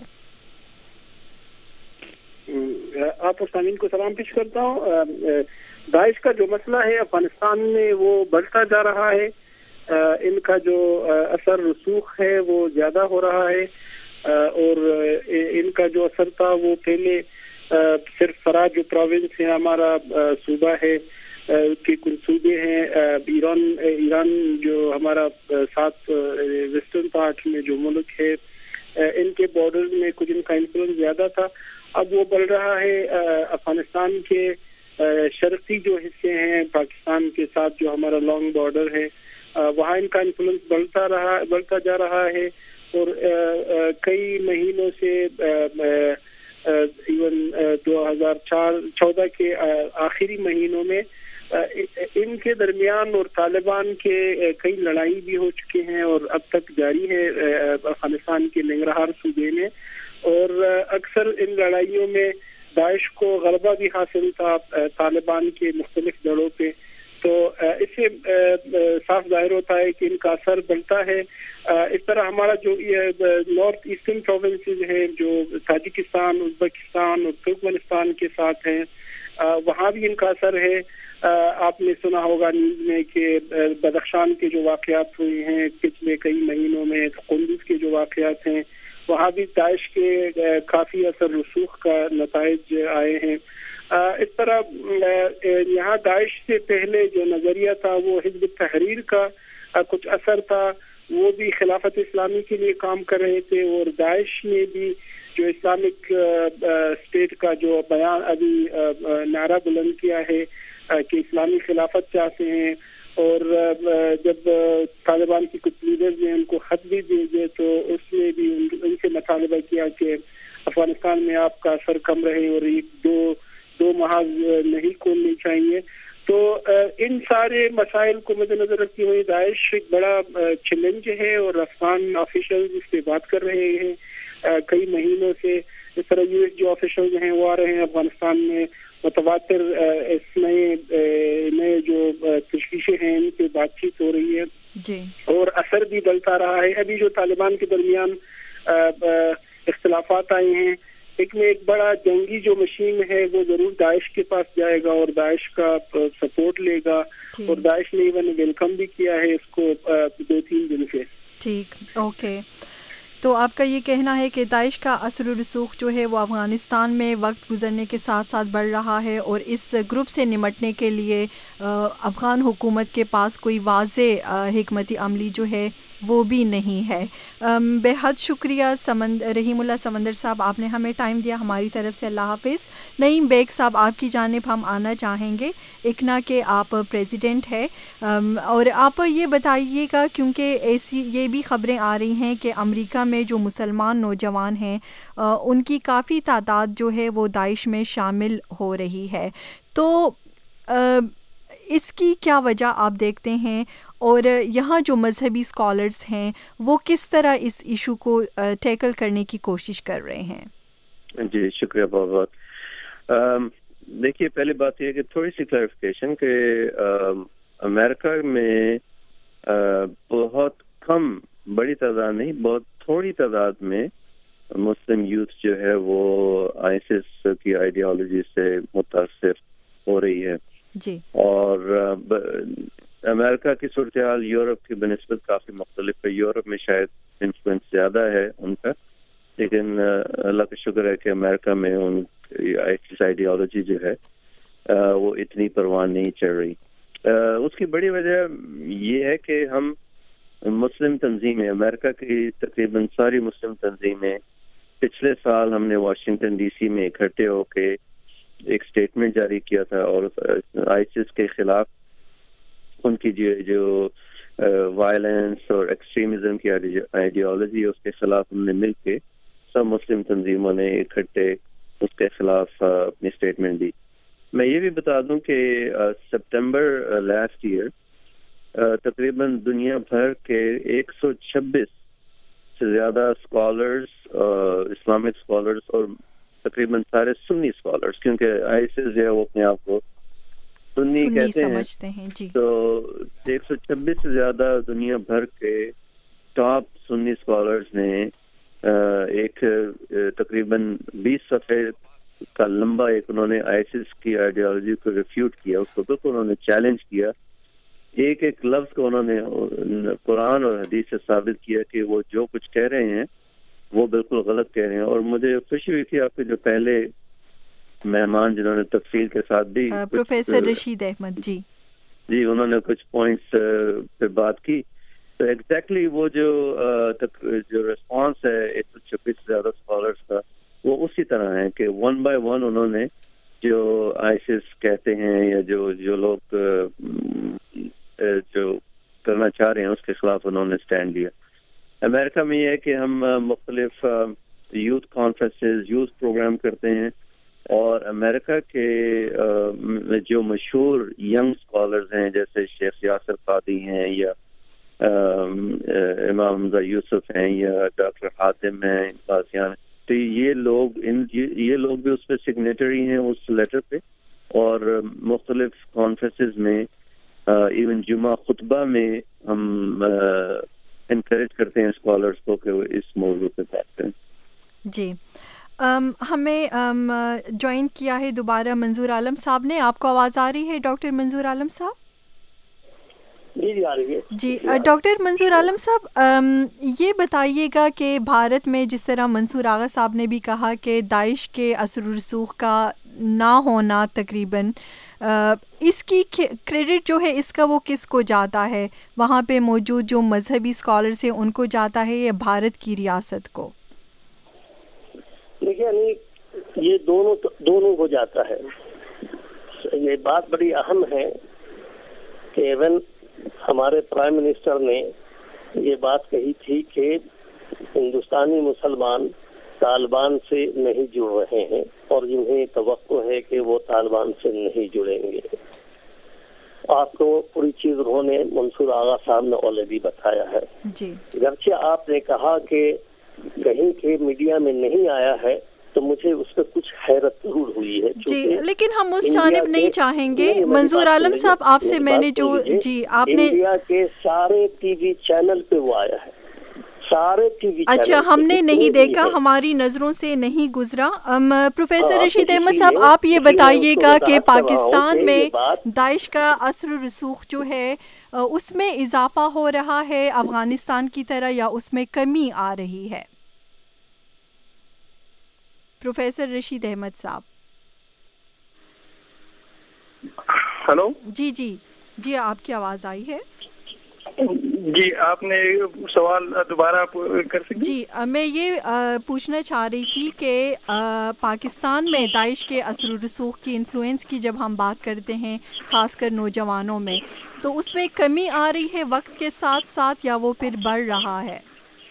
K: آپ سامعین کو سلام پیش کرتا ہوں. داعش کا جو مسئلہ ہے افغانستان میں وہ بڑھتا جا رہا ہے, ان کا جو اثر رسوخ ہے وہ زیادہ ہو رہا ہے, اور ان کا جو اثر تھا وہ پہلے صرف فراج جو پروونس ہے ہمارا صوبہ ہے کہ کچھ صوبے ہیں, ایران ایران جو ہمارا ساتھ ویسٹرن پارٹ میں جو ملک ہے ان کے بارڈر میں کچھ ان کا انفلوئنس زیادہ تھا. اب وہ بڑھ رہا ہے افغانستان کے شرقی جو حصے ہیں پاکستان کے ساتھ جو ہمارا لانگ بارڈر ہے وہاں ان کا انفلوئنس بڑھتا رہا بڑھتا جا رہا ہے, اور کئی مہینوں سے ایون دو ہزار چار چودہ کے آخری مہینوں میں ان کے درمیان اور طالبان کے کئی لڑائی بھی ہو چکے ہیں اور اب تک جاری ہے افغانستان کے ننگرہار صوبے میں, اور اکثر ان لڑائیوں میں داعش کو غلبہ بھی حاصل تھا طالبان کے مختلف جڑوں پہ. تو اس سے صاف ظاہر ہوتا ہے کہ ان کا اثر بڑھتا ہے. اس طرح ہمارا جو نارتھ ایسٹرن پروونسز ہیں جو تاجکستان, ازبکستان اور ترکمنستان کے ساتھ ہیں وہاں بھی ان کا اثر ہے. آپ نے سنا ہوگا نیوز میں کہ بدخشان کے جو واقعات ہوئے ہیں پچھلے کئی مہینوں میں, قندوز کے جو واقعات ہیں وہاں بھی داعش کے کافی اثر رسوخ کا نتائج آئے ہیں. اس طرح یہاں داعش سے پہلے جو نظریہ تھا وہ حزب التحریر کا کچھ اثر تھا, وہ بھی خلافت اسلامی کے لیے کام کر رہے تھے, اور داعش نے بھی جو اسلامک اسٹیٹ کا جو بیان ابھی نعرہ بلند کیا ہے کہ اسلامی خلافت چاہتے ہیں, اور جب طالبان کی کچھ لیڈرز نے ان کو خط بھی بھیجے تو اس میں بھی ان سے مطالبہ کیا کہ افغانستان میں آپ کا اثر کم رہے اور ایک دو دو محاذ نہیں کھولنے چاہیے. تو ان سارے مسائل کو مد نظر رکھتے ہوئے داعش ایک بڑا چیلنج ہے, اور افغان آفیشلز اس پہ بات کر رہے ہیں کئی مہینوں سے. اس طرح یو ایس جو آفیشلز ہیں وہ آ رہے ہیں افغانستان میں, متواتر اس نئے نئے جو تشویشیں ہیں ان پہ بات چیت ہو رہی ہے
B: جی, اور
K: اثر بھی بڑھتا رہا ہے. ابھی جو طالبان کے درمیان اختلافات آئے ہیں, ایک میں ایک بڑا جنگی جو مشین ہے وہ ضرور داعش کے پاس جائے گا اور داعش کا سپورٹ لے گا, اور داعش نے ایون ویلکم بھی کیا ہے اس کو دو تین دن سے.
B: ٹھیک, اوکے. تو آپ کا یہ کہنا ہے کہ داعش کا اثر و رسوخ جو ہے وہ افغانستان میں وقت گزرنے کے ساتھ ساتھ بڑھ رہا ہے, اور اس گروپ سے نمٹنے کے لیے افغان حکومت کے پاس کوئی واضح حکمت عملی جو ہے وہ بھی نہیں ہے. بے حد شکریہ سمند رحیم اللہ سمندر صاحب, آپ نے ہمیں ٹائم دیا, ہماری طرف سے اللہ حافظ. نعیم بیگ صاحب آپ کی جانب ہم آنا چاہیں گے, اکنا کے آپ پریزیڈنٹ ہیں, اور آپ یہ بتائیے گا کیونکہ ایسی یہ بھی خبریں آ رہی ہیں کہ امریکہ میں جو مسلمان نوجوان ہیں ان کی کافی تعداد جو ہے وہ داعش میں شامل ہو رہی ہے. تو اس کی کیا وجہ آپ دیکھتے ہیں اور یہاں جو مذہبی اسکالرس ہیں وہ کس طرح اس ایشو کو ٹیکل کرنے کی کوشش کر رہے ہیں؟
L: جی شکریہ بہت بہت. دیکھیے پہلی بات یہ کہ تھوڑی سی کلیریفیکیشن کہ امریکہ میں بہت کم، بڑی تعداد نہیں، بہت تھوڑی تعداد میں مسلم یوتھ جو ہے وہ آئیسس کی آئیڈیالوجی سے متاثر ہو رہی ہے
B: جی. اور
L: امریکہ کی صورتحال یورپ کی بنسبت کافی مختلف ہے. یورپ میں شاید انفلوئنس زیادہ ہے ان کا، لیکن اللہ کا شکر ہے کہ امریکہ میں ان آئیسس آئیڈیالوجی جو ہے وہ اتنی پروان نہیں چڑھ رہی. اس کی بڑی وجہ یہ ہے کہ ہم مسلم تنظیمیں، امریکہ کی تقریباً ساری مسلم تنظیمیں، پچھلے سال ہم نے واشنگٹن ڈی سی میں اکٹھے ہو کے ایک اسٹیٹمنٹ جاری کیا تھا اور آئیسس کے خلاف ان کی جو جو وائلنس اور ایکسٹریمزم کی آئیڈیالوجی اس کے خلاف ہم نے مل کے سب مسلم تنظیموں نے اکٹھے اس کے خلاف اپنی اسٹیٹمنٹ دی. میں یہ بھی بتا دوں کہ سپٹمبر لاسٹ ایئر تقریباً دنیا بھر کے ایک سو چھبیس سے زیادہ اسکالرس، اسلامک اسکالرس اور تقریباً سارے سنی اسکالرس، کیونکہ آئیسس جو ہے وہ اپنے آپ کو سنی کہتے ہیں، تو ایک سو چھبیس سے زیادہ دنیا بھر کے ٹاپ سنی اسکالرس نے ایک تقریباً بیس صفحے کا لمبا ایک انہوں نے آئیسس کی آئیڈیالوجی کو ریفیوٹ کیا، اس کو بالکل انہوں نے چیلنج کیا، ایک ایک لفظ کو انہوں نے قرآن اور حدیث سے ثابت کیا کہ وہ جو کچھ کہہ رہے ہیں وہ بالکل غلط کہہ رہے ہیں. اور مجھے خوشی ہوئی تھی آپ کے جو پہلے مہمان جنہوں نے تفصیل کے ساتھ بھی
B: پروفیسر رشید احمد جی
L: جی انہوں نے کچھ پوائنٹس پہ بات کی. تو ایگزیکٹلی وہ جو جو ریسپانس ہے ایک سو چھبیس سے زیادہ اسکالرس کا وہ اسی طرح ہے کہ ون بائی ون انہوں نے جو آئیسس کہتے ہیں یا جو جو لوگ جو کرنا چاہ رہے ہیں اس کے خلاف انہوں نے اسٹینڈ لیا. امریکہ میں یہ ہے کہ ہم مختلف یوتھ کانفرنسز، یوتھ پروگرام کرتے ہیں، اور امریکہ کے جو مشہور ینگ اسکالرز ہیں جیسے شیخ یاسر قادری ہیں یا امام حمزہ یوسف ہیں یا ڈاکٹر حاتم ہیں قاسیان، تو یہ لوگ ان یہ لوگ بھی اس پہ سگنیٹری ہیں اس لیٹر پہ، اور مختلف کانفرنسز میں ایون جمعہ خطبہ میں ہم انکریج کرتے ہیں اسکالرس کو کہ وہ اس موضوع پہ بات کریں.
B: جی um, ہمیں جوائن um, کیا ہے دوبارہ منظور عالم صاحب نے. آپ کو آواز آ رہی ہے ڈاکٹر منظور عالم صاحب؟
D: جی جی آ رہی ہے.
B: جی ڈاکٹر منظور عالم صاحب یہ بتائیے گا کہ بھارت میں جس طرح منصور آغا صاحب نے بھی کہا کہ داعش کے اثر و رسوخ کا نہ ہونا تقریباً اس کی کریڈٹ جو ہے اس کا وہ کس کو جاتا ہے؟ وہاں پہ موجود جو مذہبی اسکالرس ہیں ان کو جاتا ہے یا بھارت کی ریاست کو؟
D: دیکھیے یعنی یہ دونوں دونوں کو جاتا ہے. یہ بات بڑی اہم ہے کہ ایون ہمارے پرائم منسٹر نے یہ بات کہی تھی کہ ہندوستانی مسلمان طالبان سے نہیں جڑ رہے ہیں اور انہیں توقع ہے کہ وہ طالبان سے نہیں جڑیں گے. آپ کو پوری چیز انہوں نے منصور آغا صاحب نے آلریڈی بتایا ہے.
B: جی
D: گرچہ آپ نے کہا کہ کہیں کے میڈیا میں نہیں آیا ہے تو مجھے اس پہ کچھ حیرت ضرور ہوئی ہے.
B: جی لیکن ہم اس جانب نہیں چاہیں گے. منظور عالم صاحب آپ سے میں نے جو جی آپ نے
D: انڈیا کے سارے ٹی وی چینل پہ وہ آیا ہے، سارے ٹی وی چینل.
B: اچھا ہم نے نہیں دیکھا، ہماری نظروں سے نہیں گزرا. پروفیسر رشید احمد صاحب آپ یہ بتائیے گا کہ پاکستان میں داعش کا اثر و رسوخ جو ہے اس میں اضافہ ہو رہا ہے افغانستان کی طرح یا اس میں کمی آ رہی ہے؟ پروفیسر رشید احمد صاحب.
C: ہلو
B: جی جی جی آپ کی آواز آئی ہے.
C: جی آپ نے سوال دوبارہ کر سکتے؟
B: جی میں یہ پوچھنا چاہ رہی تھی کہ پاکستان میں داعش کے اثر و رسوخ کی انفلوئنس کی جب ہم بات کرتے ہیں خاص کر نوجوانوں میں، تو اس میں کمی آ رہی ہے وقت کے ساتھ ساتھ یا وہ پھر بڑھ رہا ہے؟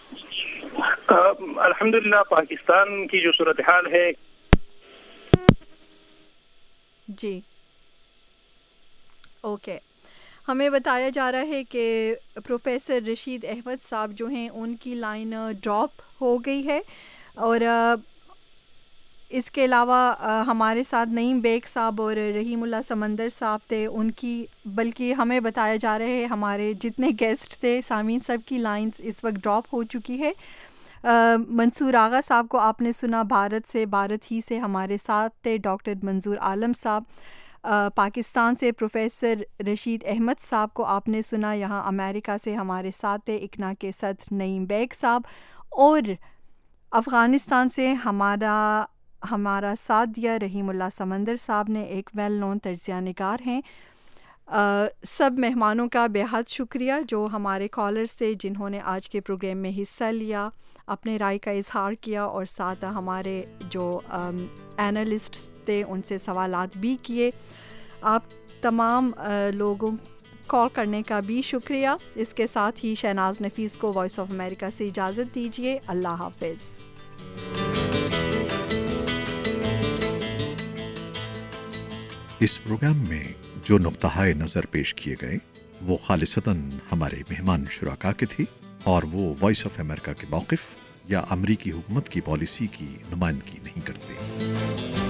C: الحمدللہ پاکستان کی جو صورتحال ہے
B: جی اوکے okay. ہمیں بتایا جا رہا ہے کہ پروفیسر رشید احمد صاحب جو ہیں ان کی لائن ڈراپ ہو گئی ہے، اور اس کے علاوہ ہمارے ساتھ نعیم بیگ صاحب اور رحیم اللہ سمندر صاحب تھے ان کی، بلکہ ہمیں بتایا جا رہا ہے ہمارے جتنے گیسٹ تھے سامعین سب کی لائنز اس وقت ڈراپ ہو چکی ہے۔ منصور آغا صاحب کو آپ نے سنا بھارت سے، بھارت ہی سے ہمارے ساتھ تھے ڈاکٹر منظور عالم صاحب۔ پاکستان سے پروفیسر رشید احمد صاحب کو آپ نے سنا، یہاں امریکہ سے ہمارے ساتھ تھے اکنا کے صدر نعیم بیگ صاحب، اور افغانستان سے ہمارا ہمارا ساتھ دیا رحیم اللہ سمندر صاحب نے، ایک ویل نون تجزیہ نگار ہیں۔ آ, سب مہمانوں کا بے حد شکریہ جو ہمارے کالرز تھے جنہوں نے آج کے پروگرام میں حصہ لیا، اپنے رائے کا اظہار کیا، اور ساتھ ہمارے جو اینالسٹس تھے ان سے سوالات بھی کیے۔ آپ تمام آ, لوگوں کال کرنے کا بھی شکریہ۔ اس کے ساتھ ہی شہناز نفیس کو وائس آف امریکہ سے اجازت دیجیے، اللہ حافظ۔
M: اس پروگرام میں جو نقطۂ نظر پیش کیے گئے وہ خالصتاً ہمارے مہمان شرکا کے تھے، اور وہ وائس آف امریکہ کے موقف یا امریکی حکومت کی پالیسی کی نمائندگی نہیں کرتے۔